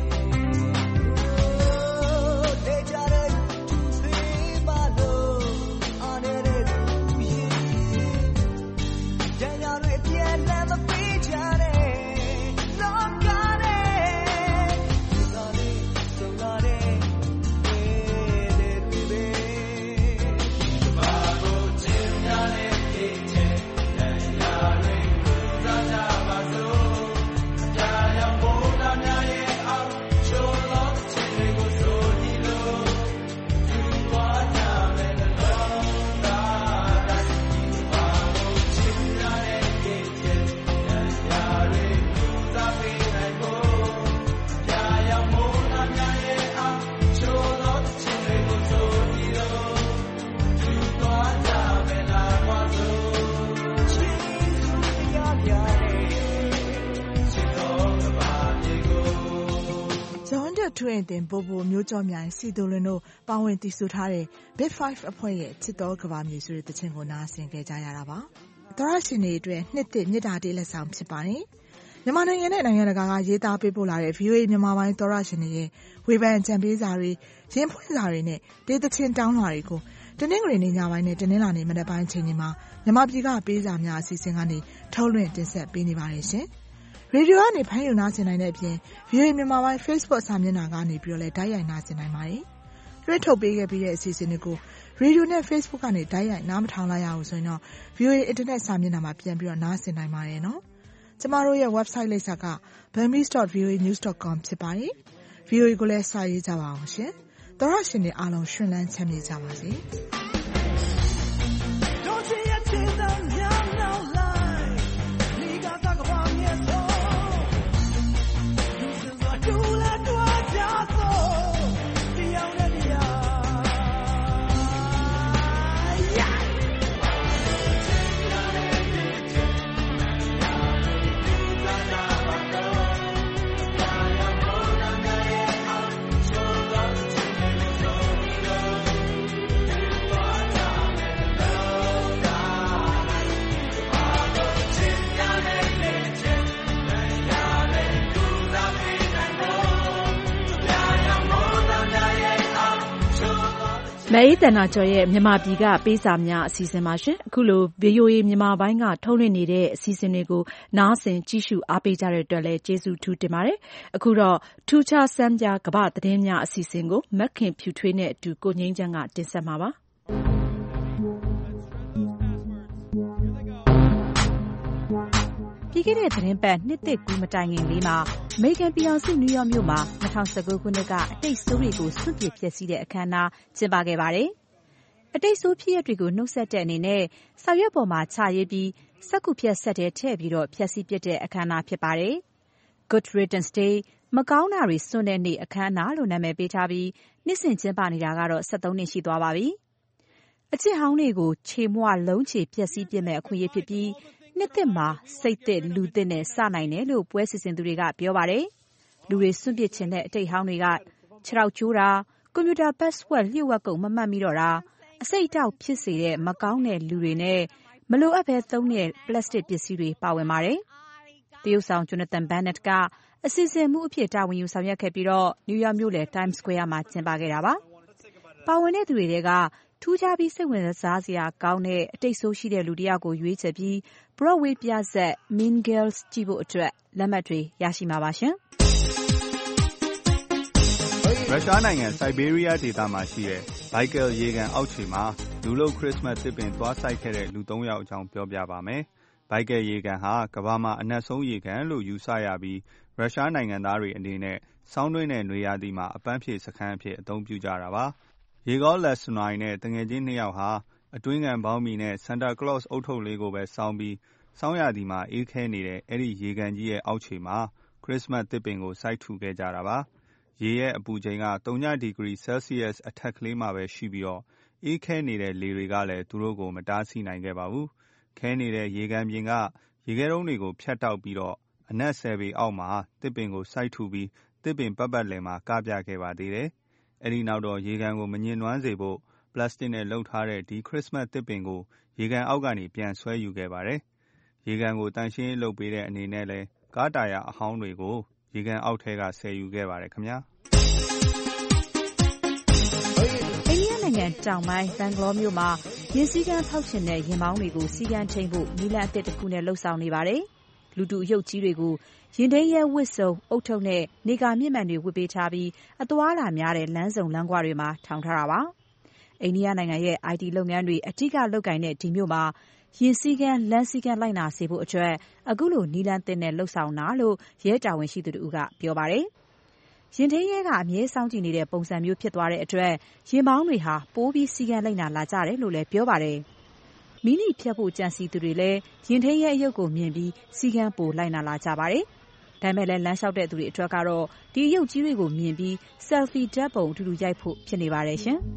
ဒေကြတဲ့သူစီပါလို့အားနေတဲ့သူရဲ့ကြံရတွေပြည့်လည်းမပေးချတဲ့လောကတဲ့ဒီစားလေးစုံလာတဲ့တဲ့တွေပဲဒီဘာကိုချင်များတဲ့ခေတ်ချင်တရားတွေကိုစားကြပါစို့ကြာရောက်ဖို့သားများရဲ့အောက်ချိုးလို့ချင်တွေကိုဆိုဒီလိုဒီဘွားကြမယ်လို့သာတိုင်းဒီဘာကိုချင်များတဲ့ခေတ်ချင်တရားတွေကိုစားပေးနိုင်ဖို့ကြာရောက်ဖို့သားများရဲ့အောက်ချိုးလို့ချင်တွေကိုဆိုဒီလိုဒီဘွားကြမယ်လားဘွားဆိုချင်သူရရတဲ့ချစ်တော်ကဘာမြေကိုဂျွန်တဲ့ထွင်တင်ပို့ဖို့မျိုးကြောမြိုင်စီတိုလင်တို့ပါဝင်တည်ဆူထားတဲ့ Big Five အဖွဲ့ရဲ့ချစ်တော်ကဘာမြေဆိုတဲ့တခြင်းကိုနားဆင်ခဲ့ကြရတာပါသောရရှင်တွေအတွက်နှစ်သက်မြစ်တာတေးလက်ဆောင်ဖြစ်ပါတယ်မြန်မာနိုင်ငံနဲ့နိုင်ငံတကာကရေးသားပေးပို့လာတဲ့ ဗီအိုအေ မြန်မာပိုင်းသောရရှင်တွေရဲ့ဝေဖန်ကြံပေးစာတွေရင်းဖွင့်စာတွေနဲ့တေးသချင်းတောင်းလာတွေကိုတနင်္ဂနွေနေ့ညပိုင်းနဲ့တနင်္လာနေ့မနက်ပိုင်းချိန်တွေမှာမြန်မာပြည်ကပေးစာများအစီအစဉ်ကနေထုတ်လွှင့်တင်ဆက်ပေးနေပါတယ်ရှင်ရေဒီယိုကနေဖမ်းယူနားဆင်နိုင်တဲ့အပြင် ဗီအိုအေ မြန်မာပိုင်း Facebook စာမျက်နှာကနေပြီးတော့လည်းတိုက်ရိုက်နားဆင်နိုင်ပါတယ်လွှင့်ထုတ်ပေးခဲ့ပြီးတဲ့အစီအစဉ်တွေကိုရေဒီယိုနဲ့ Facebook ကနေတိုက်ရိုက်နားမထောင်လိုက်ရဘူးဆိုရင်တော့ ဗီအိုအေ အင်တာနက်စာမျက်နှာမှာပြန်ပြီးတော့နားဆင်နိုင်ပါတယ်နော်ကျမတို့ရဲ့ website လိပ်စာက burmese dot v o a news dot com ဖြစ်ပါတယ် ဗီအိုအေ ကိုလည်းစာရေးကြပါအောင်ရှင်သောရရှင်တွေအားလုံးရှင်လန်းချမ်းမြေ့ကြပါစေမအေးတနာကျော်ရဲ့မြန်မာပြည်ကပေးစာများအစီအစဉ်ပါရှင်အခုလို ဗီအိုအေ မြန်မာပိုင်းကထုတ်လွှင့်နေတဲ့အစီအစဉ်တွေကိုနားဆင်ကြည့်ရှုအားပေးကြတဲ့အတွက်လည်းကျေးဇူးထူးတင်ပါတယ်အခုတော့ထူးခြားစမ်းပြကမ္ဘာသတင်းများအစီအစဉ်ကိုမက်ခင်ဖြူထွေးနဲ့အတူကိုငိမ့်ချမ်းကတင်ဆက်မှာပါပြီးခဲ့တဲ့သတင်းပတ်နှစ်သစ်ကူးမတိုင်ခင်လေးမှာအမေရိကန်ပြည်ထောင်စုနယူးယောက်မြို့မှာ၂၀၁၉ခုနှစ်ကအတိတ်ဆိုးတွေကိုစွန့်ပစ်ဖျက်ဆီးတဲ့အခမ်းအနားကျင်းပခဲ့ပါတယ်။အတိတ်ဆိုးဖြစ်ရပ်တွေကိုနှုတ်ဆက်တဲ့အနေနဲ့စာရွက်ပေါ်မှာချရေးပြီးစက္ကူဖြတ်ဆက်တဲ့ထည့်ပြီးတော့ဖြတ်စည်းပစ်တဲ့အခမ်းအနားဖြစ်ပါတယ်။ Good Riddance Day မကောင်းတာတွေစွန့်တဲ့နေ့အခမ်းအနားလို့နာမည်ပေးထားပြီးနှစ်စဉ်ကျင်းပနေတာကတော့၁၃နှစ်ရှိသွားပါပြီ။အချစ်ဟောင်းတွေကိုခြေမွလုံးချေပျက်စီးပြစ်မဲ့အခွင့်အရေးဖြစ်ပြီးနှစ်သစ်မှာစိတ်သစ်လူသစ်နဲ့စနိုင်တယ်လို့ပွဲစီစဉ်သူတွေကပြောပါတယ်။လူတွေစွန့်ပစ်ခြင်းတဲ့အတိတ်ဟောင်းတွေကခြေထောက်ကျိုးတာကွန်ပျူတာ password လျှို့ဝှက်ကုန်မမှတ်မိတော့တာအစိတ်အတောက်ဖြစ်စေတဲ့မကောင်းတဲ့လူတွေနဲ့မလိုအပ်ဘဲသုံးတဲ့ပလတ်စတစ်ပစ္စည်းတွေပါဝင်ပါတယ်။တရုတ်ဆောင် Jonathan Bennett ကအစီအစဉ်မှုအဖြစ်တာဝန်ယူဆောင်ရွက်ခဲ့ပြီးတော့နယူးယောက်မြို့လယ် Times Square မှာကျင်းပခဲ့တာပါ။ပါဝင်တဲ့သူတွေကထူးခြားပြီးစိတ်ဝင်စားစရာကောင်းတဲ့အတိတ်ဆိုးရှိတဲ့လူတစ်ယောက်ကိုရွေးချယ်ပြီး Broadway ပြဇာတ် Mean Girls ကြည့်ဖို့အတွက်လက်မှတ်တွေရရှိမှာပါရှင်။ရုရှားနိုင်ငံစိုက်ဘေးရီးယားဒေသမှာရှိတဲ့ဘိုက်ကယ်ရေကန်အောက်ခြေမှာလူလုပ်ခရစ်စမတ်သစ်ပင်သွားစိုက်ခဲ့တဲ့လူသုံးယောက်အကြောင်းပြောပြပါမယ်။ဘိုက်ကယ်ရေကန်ဟာကမ္ဘာမှာအနက်ဆုံးရေကန်လို့ယူဆရပြီးရုရှားနိုင်ငံသားတွေအနေနဲ့ဆောင်းတွင်းနဲ့နွေရာသီမှာအပန်းဖြေစခန်းအဖြစ်အသုံးပြုကြတာပါ။ရေကောလက်စနိုင်းနဲ့တငယ်ချင်းနှစ်ယောက်ဟာအတွင်းကန်ပေါင်းမီနဲ့ဆန်တာကလော့စ်အုတ်ထုပ်လေးကိုပဲစောင်းပြီးဆောင်းရာသီမှာအေးခဲနေတဲ့အဲ့ဒီရေကန်ကြီးရဲ့အောက်ခြေမှာခရစ်စမတ်သစ်ပင်ကိုစိုက်ထူခဲ့ကြတာပါ။ရေရဲ့အပူချိန်က၃ဒီဂရီဆဲလ်စီယပ်စ်အထက်ကလေးမှာပဲရှိပြီးတော့အေးခဲနေတဲ့လေတွေကလည်းသူတို့ကိုမတားဆီးနိုင်ခဲ့ပါဘူး။ခဲနေတဲ့ရေကန်ပြင်ကရေခဲတုံးတွေကိုဖြတ်တောက်ပြီးတော့အနက်ဆယ်ပေအောက်မှာသစ်ပင်ကိုစိုက်ထူပြီးသစ်ပင်ပတ်ပတ်လည်မှာကပြခဲ့ပါသေးတယ်။အဲဒီနောက်တော့ရေကန်ကိုမညစ်နွမ်းစေဖို့ပလတ်စတစ်နဲ့လုပ်ထားတဲ့ဒီခရစ်စမတ်သစ်ပင်ကိုရေကန်အောက်ကနေပြန်ဆွဲယူခဲ့ပါတယ်။ရေကန်ကိုတန်ရှင်းရေးလုပ်ပေးတဲ့အနေနဲ့လဲကားတာယာအဟောင်းတွေကိုရေကန်အောက်ထဲကဆယ်ယူခဲ့ပါတယ်ခင်ဗျာ။အိန္ဒိယနိုင်ငံတောင်ပိုင်းဘန်ဂလောမြို့မှာရေစီးကမ်းဖောက်ချင်တဲ့ရင်မောင်းတွေကိုစီးကမ်းထိန်းဖို့နည်းလမ်းအသစ်တစ်ခုနဲ့လှုပ်ဆောင်နေပါတယ်။လူတူအယုတ်ကြီးတွေကိုရင်ထိန်းရဲဝတ်စုံအုတ်ထုပ်နဲ့နေကာမြင့်မှန်တွေဝတ်ပေးထားပြီးအသွားလာများတဲ့လမ်းစုံလမ်းကွတွေမှာထောင်ထားတာပါ။အိန္ဒိယနိုင်ငံရဲ့ အိုင်တီ လုပ်ငန်းတွေအထူးလုပ်ကိုင်တဲ့ဒီမြို့မှာရင်စီးကမ်းလမ်းစီးကမ်းလိုက်နာစေဖို့အတွက်အခုလိုနည်းလမ်းသစ်နဲ့လှုပ်ဆောင်တာလို့ရဲတာဝန်ရှိသူတို့ကပြောပါတယ်။ရင်ထိန်းရဲကအမြဲစောင့်ကြည့်နေတဲ့ပုံစံမျိုးဖြစ်သွားတဲ့အတွက်ရင်မောင်းတွေဟာပိုးပြီးစီးကမ်းလိုက်နာလာကြတယ်လို့လည်းပြောပါတယ်။မီးနီဖြတ်ဖို့ကြံစီသူတွေလည်းရင်ထိန်းရဲအယုတ်ကိုမြင်ပြီးစီးကမ်းပိုလိုက်နာလာကြပါတယ်။ဒါပေမဲ့လည်းလမ်းလျှောက်တဲ့သူတွေအတွက်ကတော့ဒီအယုတ်ကြီးတွေကိုမြင်ပြီး selfie ဓာတ်ပုံအတူတူရိုက်ဖို့ဖြစ်နေပါတယ်ရှင်။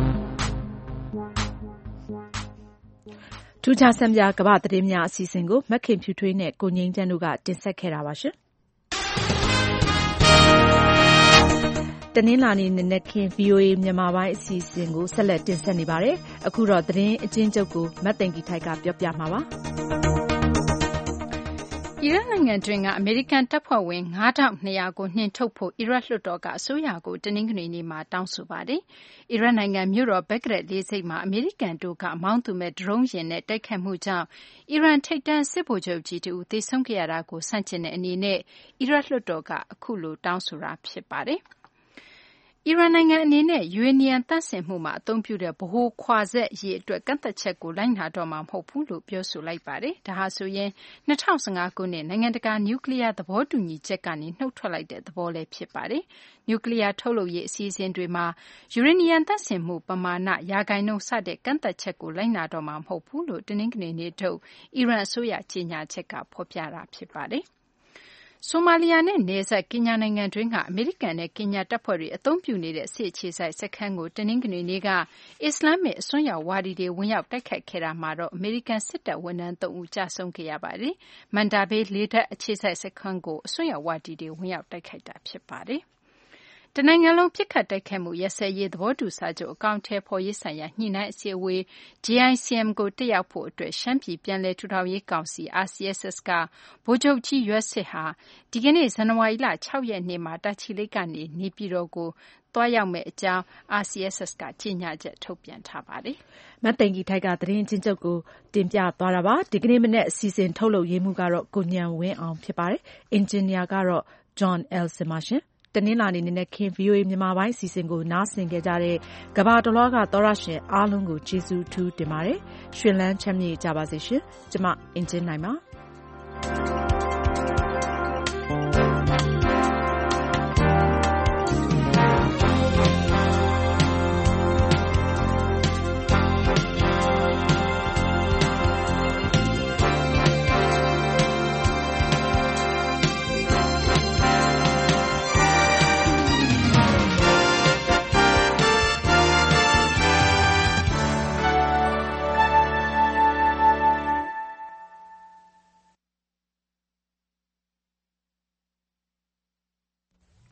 ထူးခြားဆန်းပြကမ္ဘာသတင်းများအစီအစဉ်ကိုမခင်ဖြူထွေးနဲ့ကိုငိမ့်ချမ်းတို့ကတင်ဆက်ခဲ့တာပါရှင်။တနင်္လာနေ့နေ့ခင်း ဗွီအိုအေ မြန်မာပိုင်းအစီအစဉ်ကိုဆက်လက်တင်ဆက်နေပါတယ်။အခုတော့သတင်းအကျဉ်းချုပ်ကိုမတ်သိင်္ဂီထိုက်ကပြောပြမှာပါ။အီရတ်နိုင်ငံတွင်းကအမေရိကန်တပ်ဖွဲ့ဝင်၅ထောင်နှစ်ရာကိုနှင်ထုတ်ဖို့အီရတ်လွှတ်တော်ကအစိုးရကိုတနင်္ဂနွေနေ့မှာတောင်းဆိုပါတယ်။အီရတ်နိုင်ငံမြို့တော်ဘဂ္ဂဒက်လေဆိပ်မှာအမေရိကန်တို့ကမောင်းသူမဲ့ဒရုန်းယာဉ်နဲ့တိုက်ခိုက်မှုကြောင့်အီရန်ထိပ်တန်းစစ်ဗိုလ်ချုပ်ကြီးတဦးသေဆုံးခဲ့ရတာကိုဆန့်ကျင်တဲ့အနေနဲ့အီရတ်လွှတ်တော်ကအခုလိုတောင်းဆိုတာဖြစ်ပါတယ်။အီရန်နိုင်ငံအနေနဲ့ယူရေနီယံသန့်စင်မှုမှာအသုံးပြုတဲ့ဗဟိုခွာစက်အရေအတွက်ကန့်သတ်ချက်ကိုလိုက်နာတော့မှာမဟုတ်ဘူးလို့ပြောဆိုလိုက်ပါတယ်။ဒါဟာဆိုရင်၂၀၁၅ခုနှစ်နိုင်ငံတကာနျူကလ িয়ার သဘောတူညီချက်ကနေနှုတ်ထွက်လိုက်တဲ့သဘောလည်းဖြစ်ပါတယ်။နျူကလ িয়ার ထုတ်လုပ်ရေးအစီအစဉ်တွေမှာယူရေနီယံသန့်စင်မှုပမာဏရာခိုင်နှုန်းစတဲ့ကန့်သတ်ချက်ကိုလိုက်နာတော့မှာမဟုတ်ဘူးလို့တနင်္ဂနွေနေ့ထုတ်အီရန်အစိုးရကြေညာချက်ကဖော်ပြတာဖြစ်ပါတယ်။ဆိုမာလီယာနဲ့နယ်စပ်ကင်ညာနိုင်ငံတွင်းကအမေရိကန်နဲ့ကင်ညာတပ်ဖွဲ့တွေအသုံးပြုနေတဲ့စစ်အခြေစိုက်စခန်းကိုတနင်္ဂနွေနေ့ကအစ္စလာမ်မစ်အစွန်းရောက်ဝါဒီတွေဝင်ရောက်တိုက်ခိုက်ခဲ့တာမှာတော့အမေရိကန်စစ်တပ်ဝန်ထမ်းသုံးဦးကြာဆုံးခဲ့ရပါတယ်။မန်ဒါဘေးလေတပ်အခြေစိုက်စခန်းကိုအစွန်းရောက်ဝါဒီတွေဝင်ရောက်တိုက်ခိုက်တာဖြစ်ပါတယ်။တနိုင်ငံလုံးပစ်ခတ်တိုက်ခိုက်မှုရပ်စဲရေးသဘောတူစာချုပ်အကောင်အထည်ဖော်ရေးဆိုင်ရာညှိနှိုင်းအစည်းအဝေး ဂျေ အိုင် စီ အမ် ကိုတက်ရောက်ဖို့အတွက်ရှမ်းပြည်ပြန်လည်ထူထောင်ရေးကောင်စီ အာစီ အက်စ် အက်စ် ကဗိုလ်ချုပ်ကြီးရွက်ဆစ်ဟာဒီကနေ့ဇန်နဝါရီလ၆ရက်နေ့မှာတာချီလိတ်ကနေနေပြည်တော်ကိုသွားရောက်မယ့်အကြောင်း အာစီ အက်စ် အက်စ် ကကြေညာချက်ထုတ်ပြန်ထားပါတယ်။မတ်သိင်္ဂီထိုက်ကသတင်းအကျဉ်းချုပ်ကိုတင်ပြသွားတာပါ။ဒီကနေ့မနေ့အစီအစဉ်ထုတ်လုပ်ရေးမှုကတော့ကိုညံဝင်းအောင်ဖြစ်ပါတယ်။အင်ဂျင်နီယာကတော့ John Elson ပါရှင်။တနင်္လာနေ့နေ့ခင်း ဗွီအိုအေမြန်မာပိုင်းအစီအစဉ်ကိုနားဆင်ကြတဲ့ကမ္ဘာတလွှားကသောတရှင်အားလုံးကိုကျေးဇူးထူးတင်ပါတယ်။ရှင်လန်းချမ်းမြေ့ကြပါစေရှင်။ကျမအင်ဂျင်နိုင်ပါ။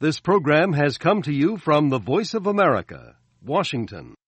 This program has come to you from the Voice of America, Washington.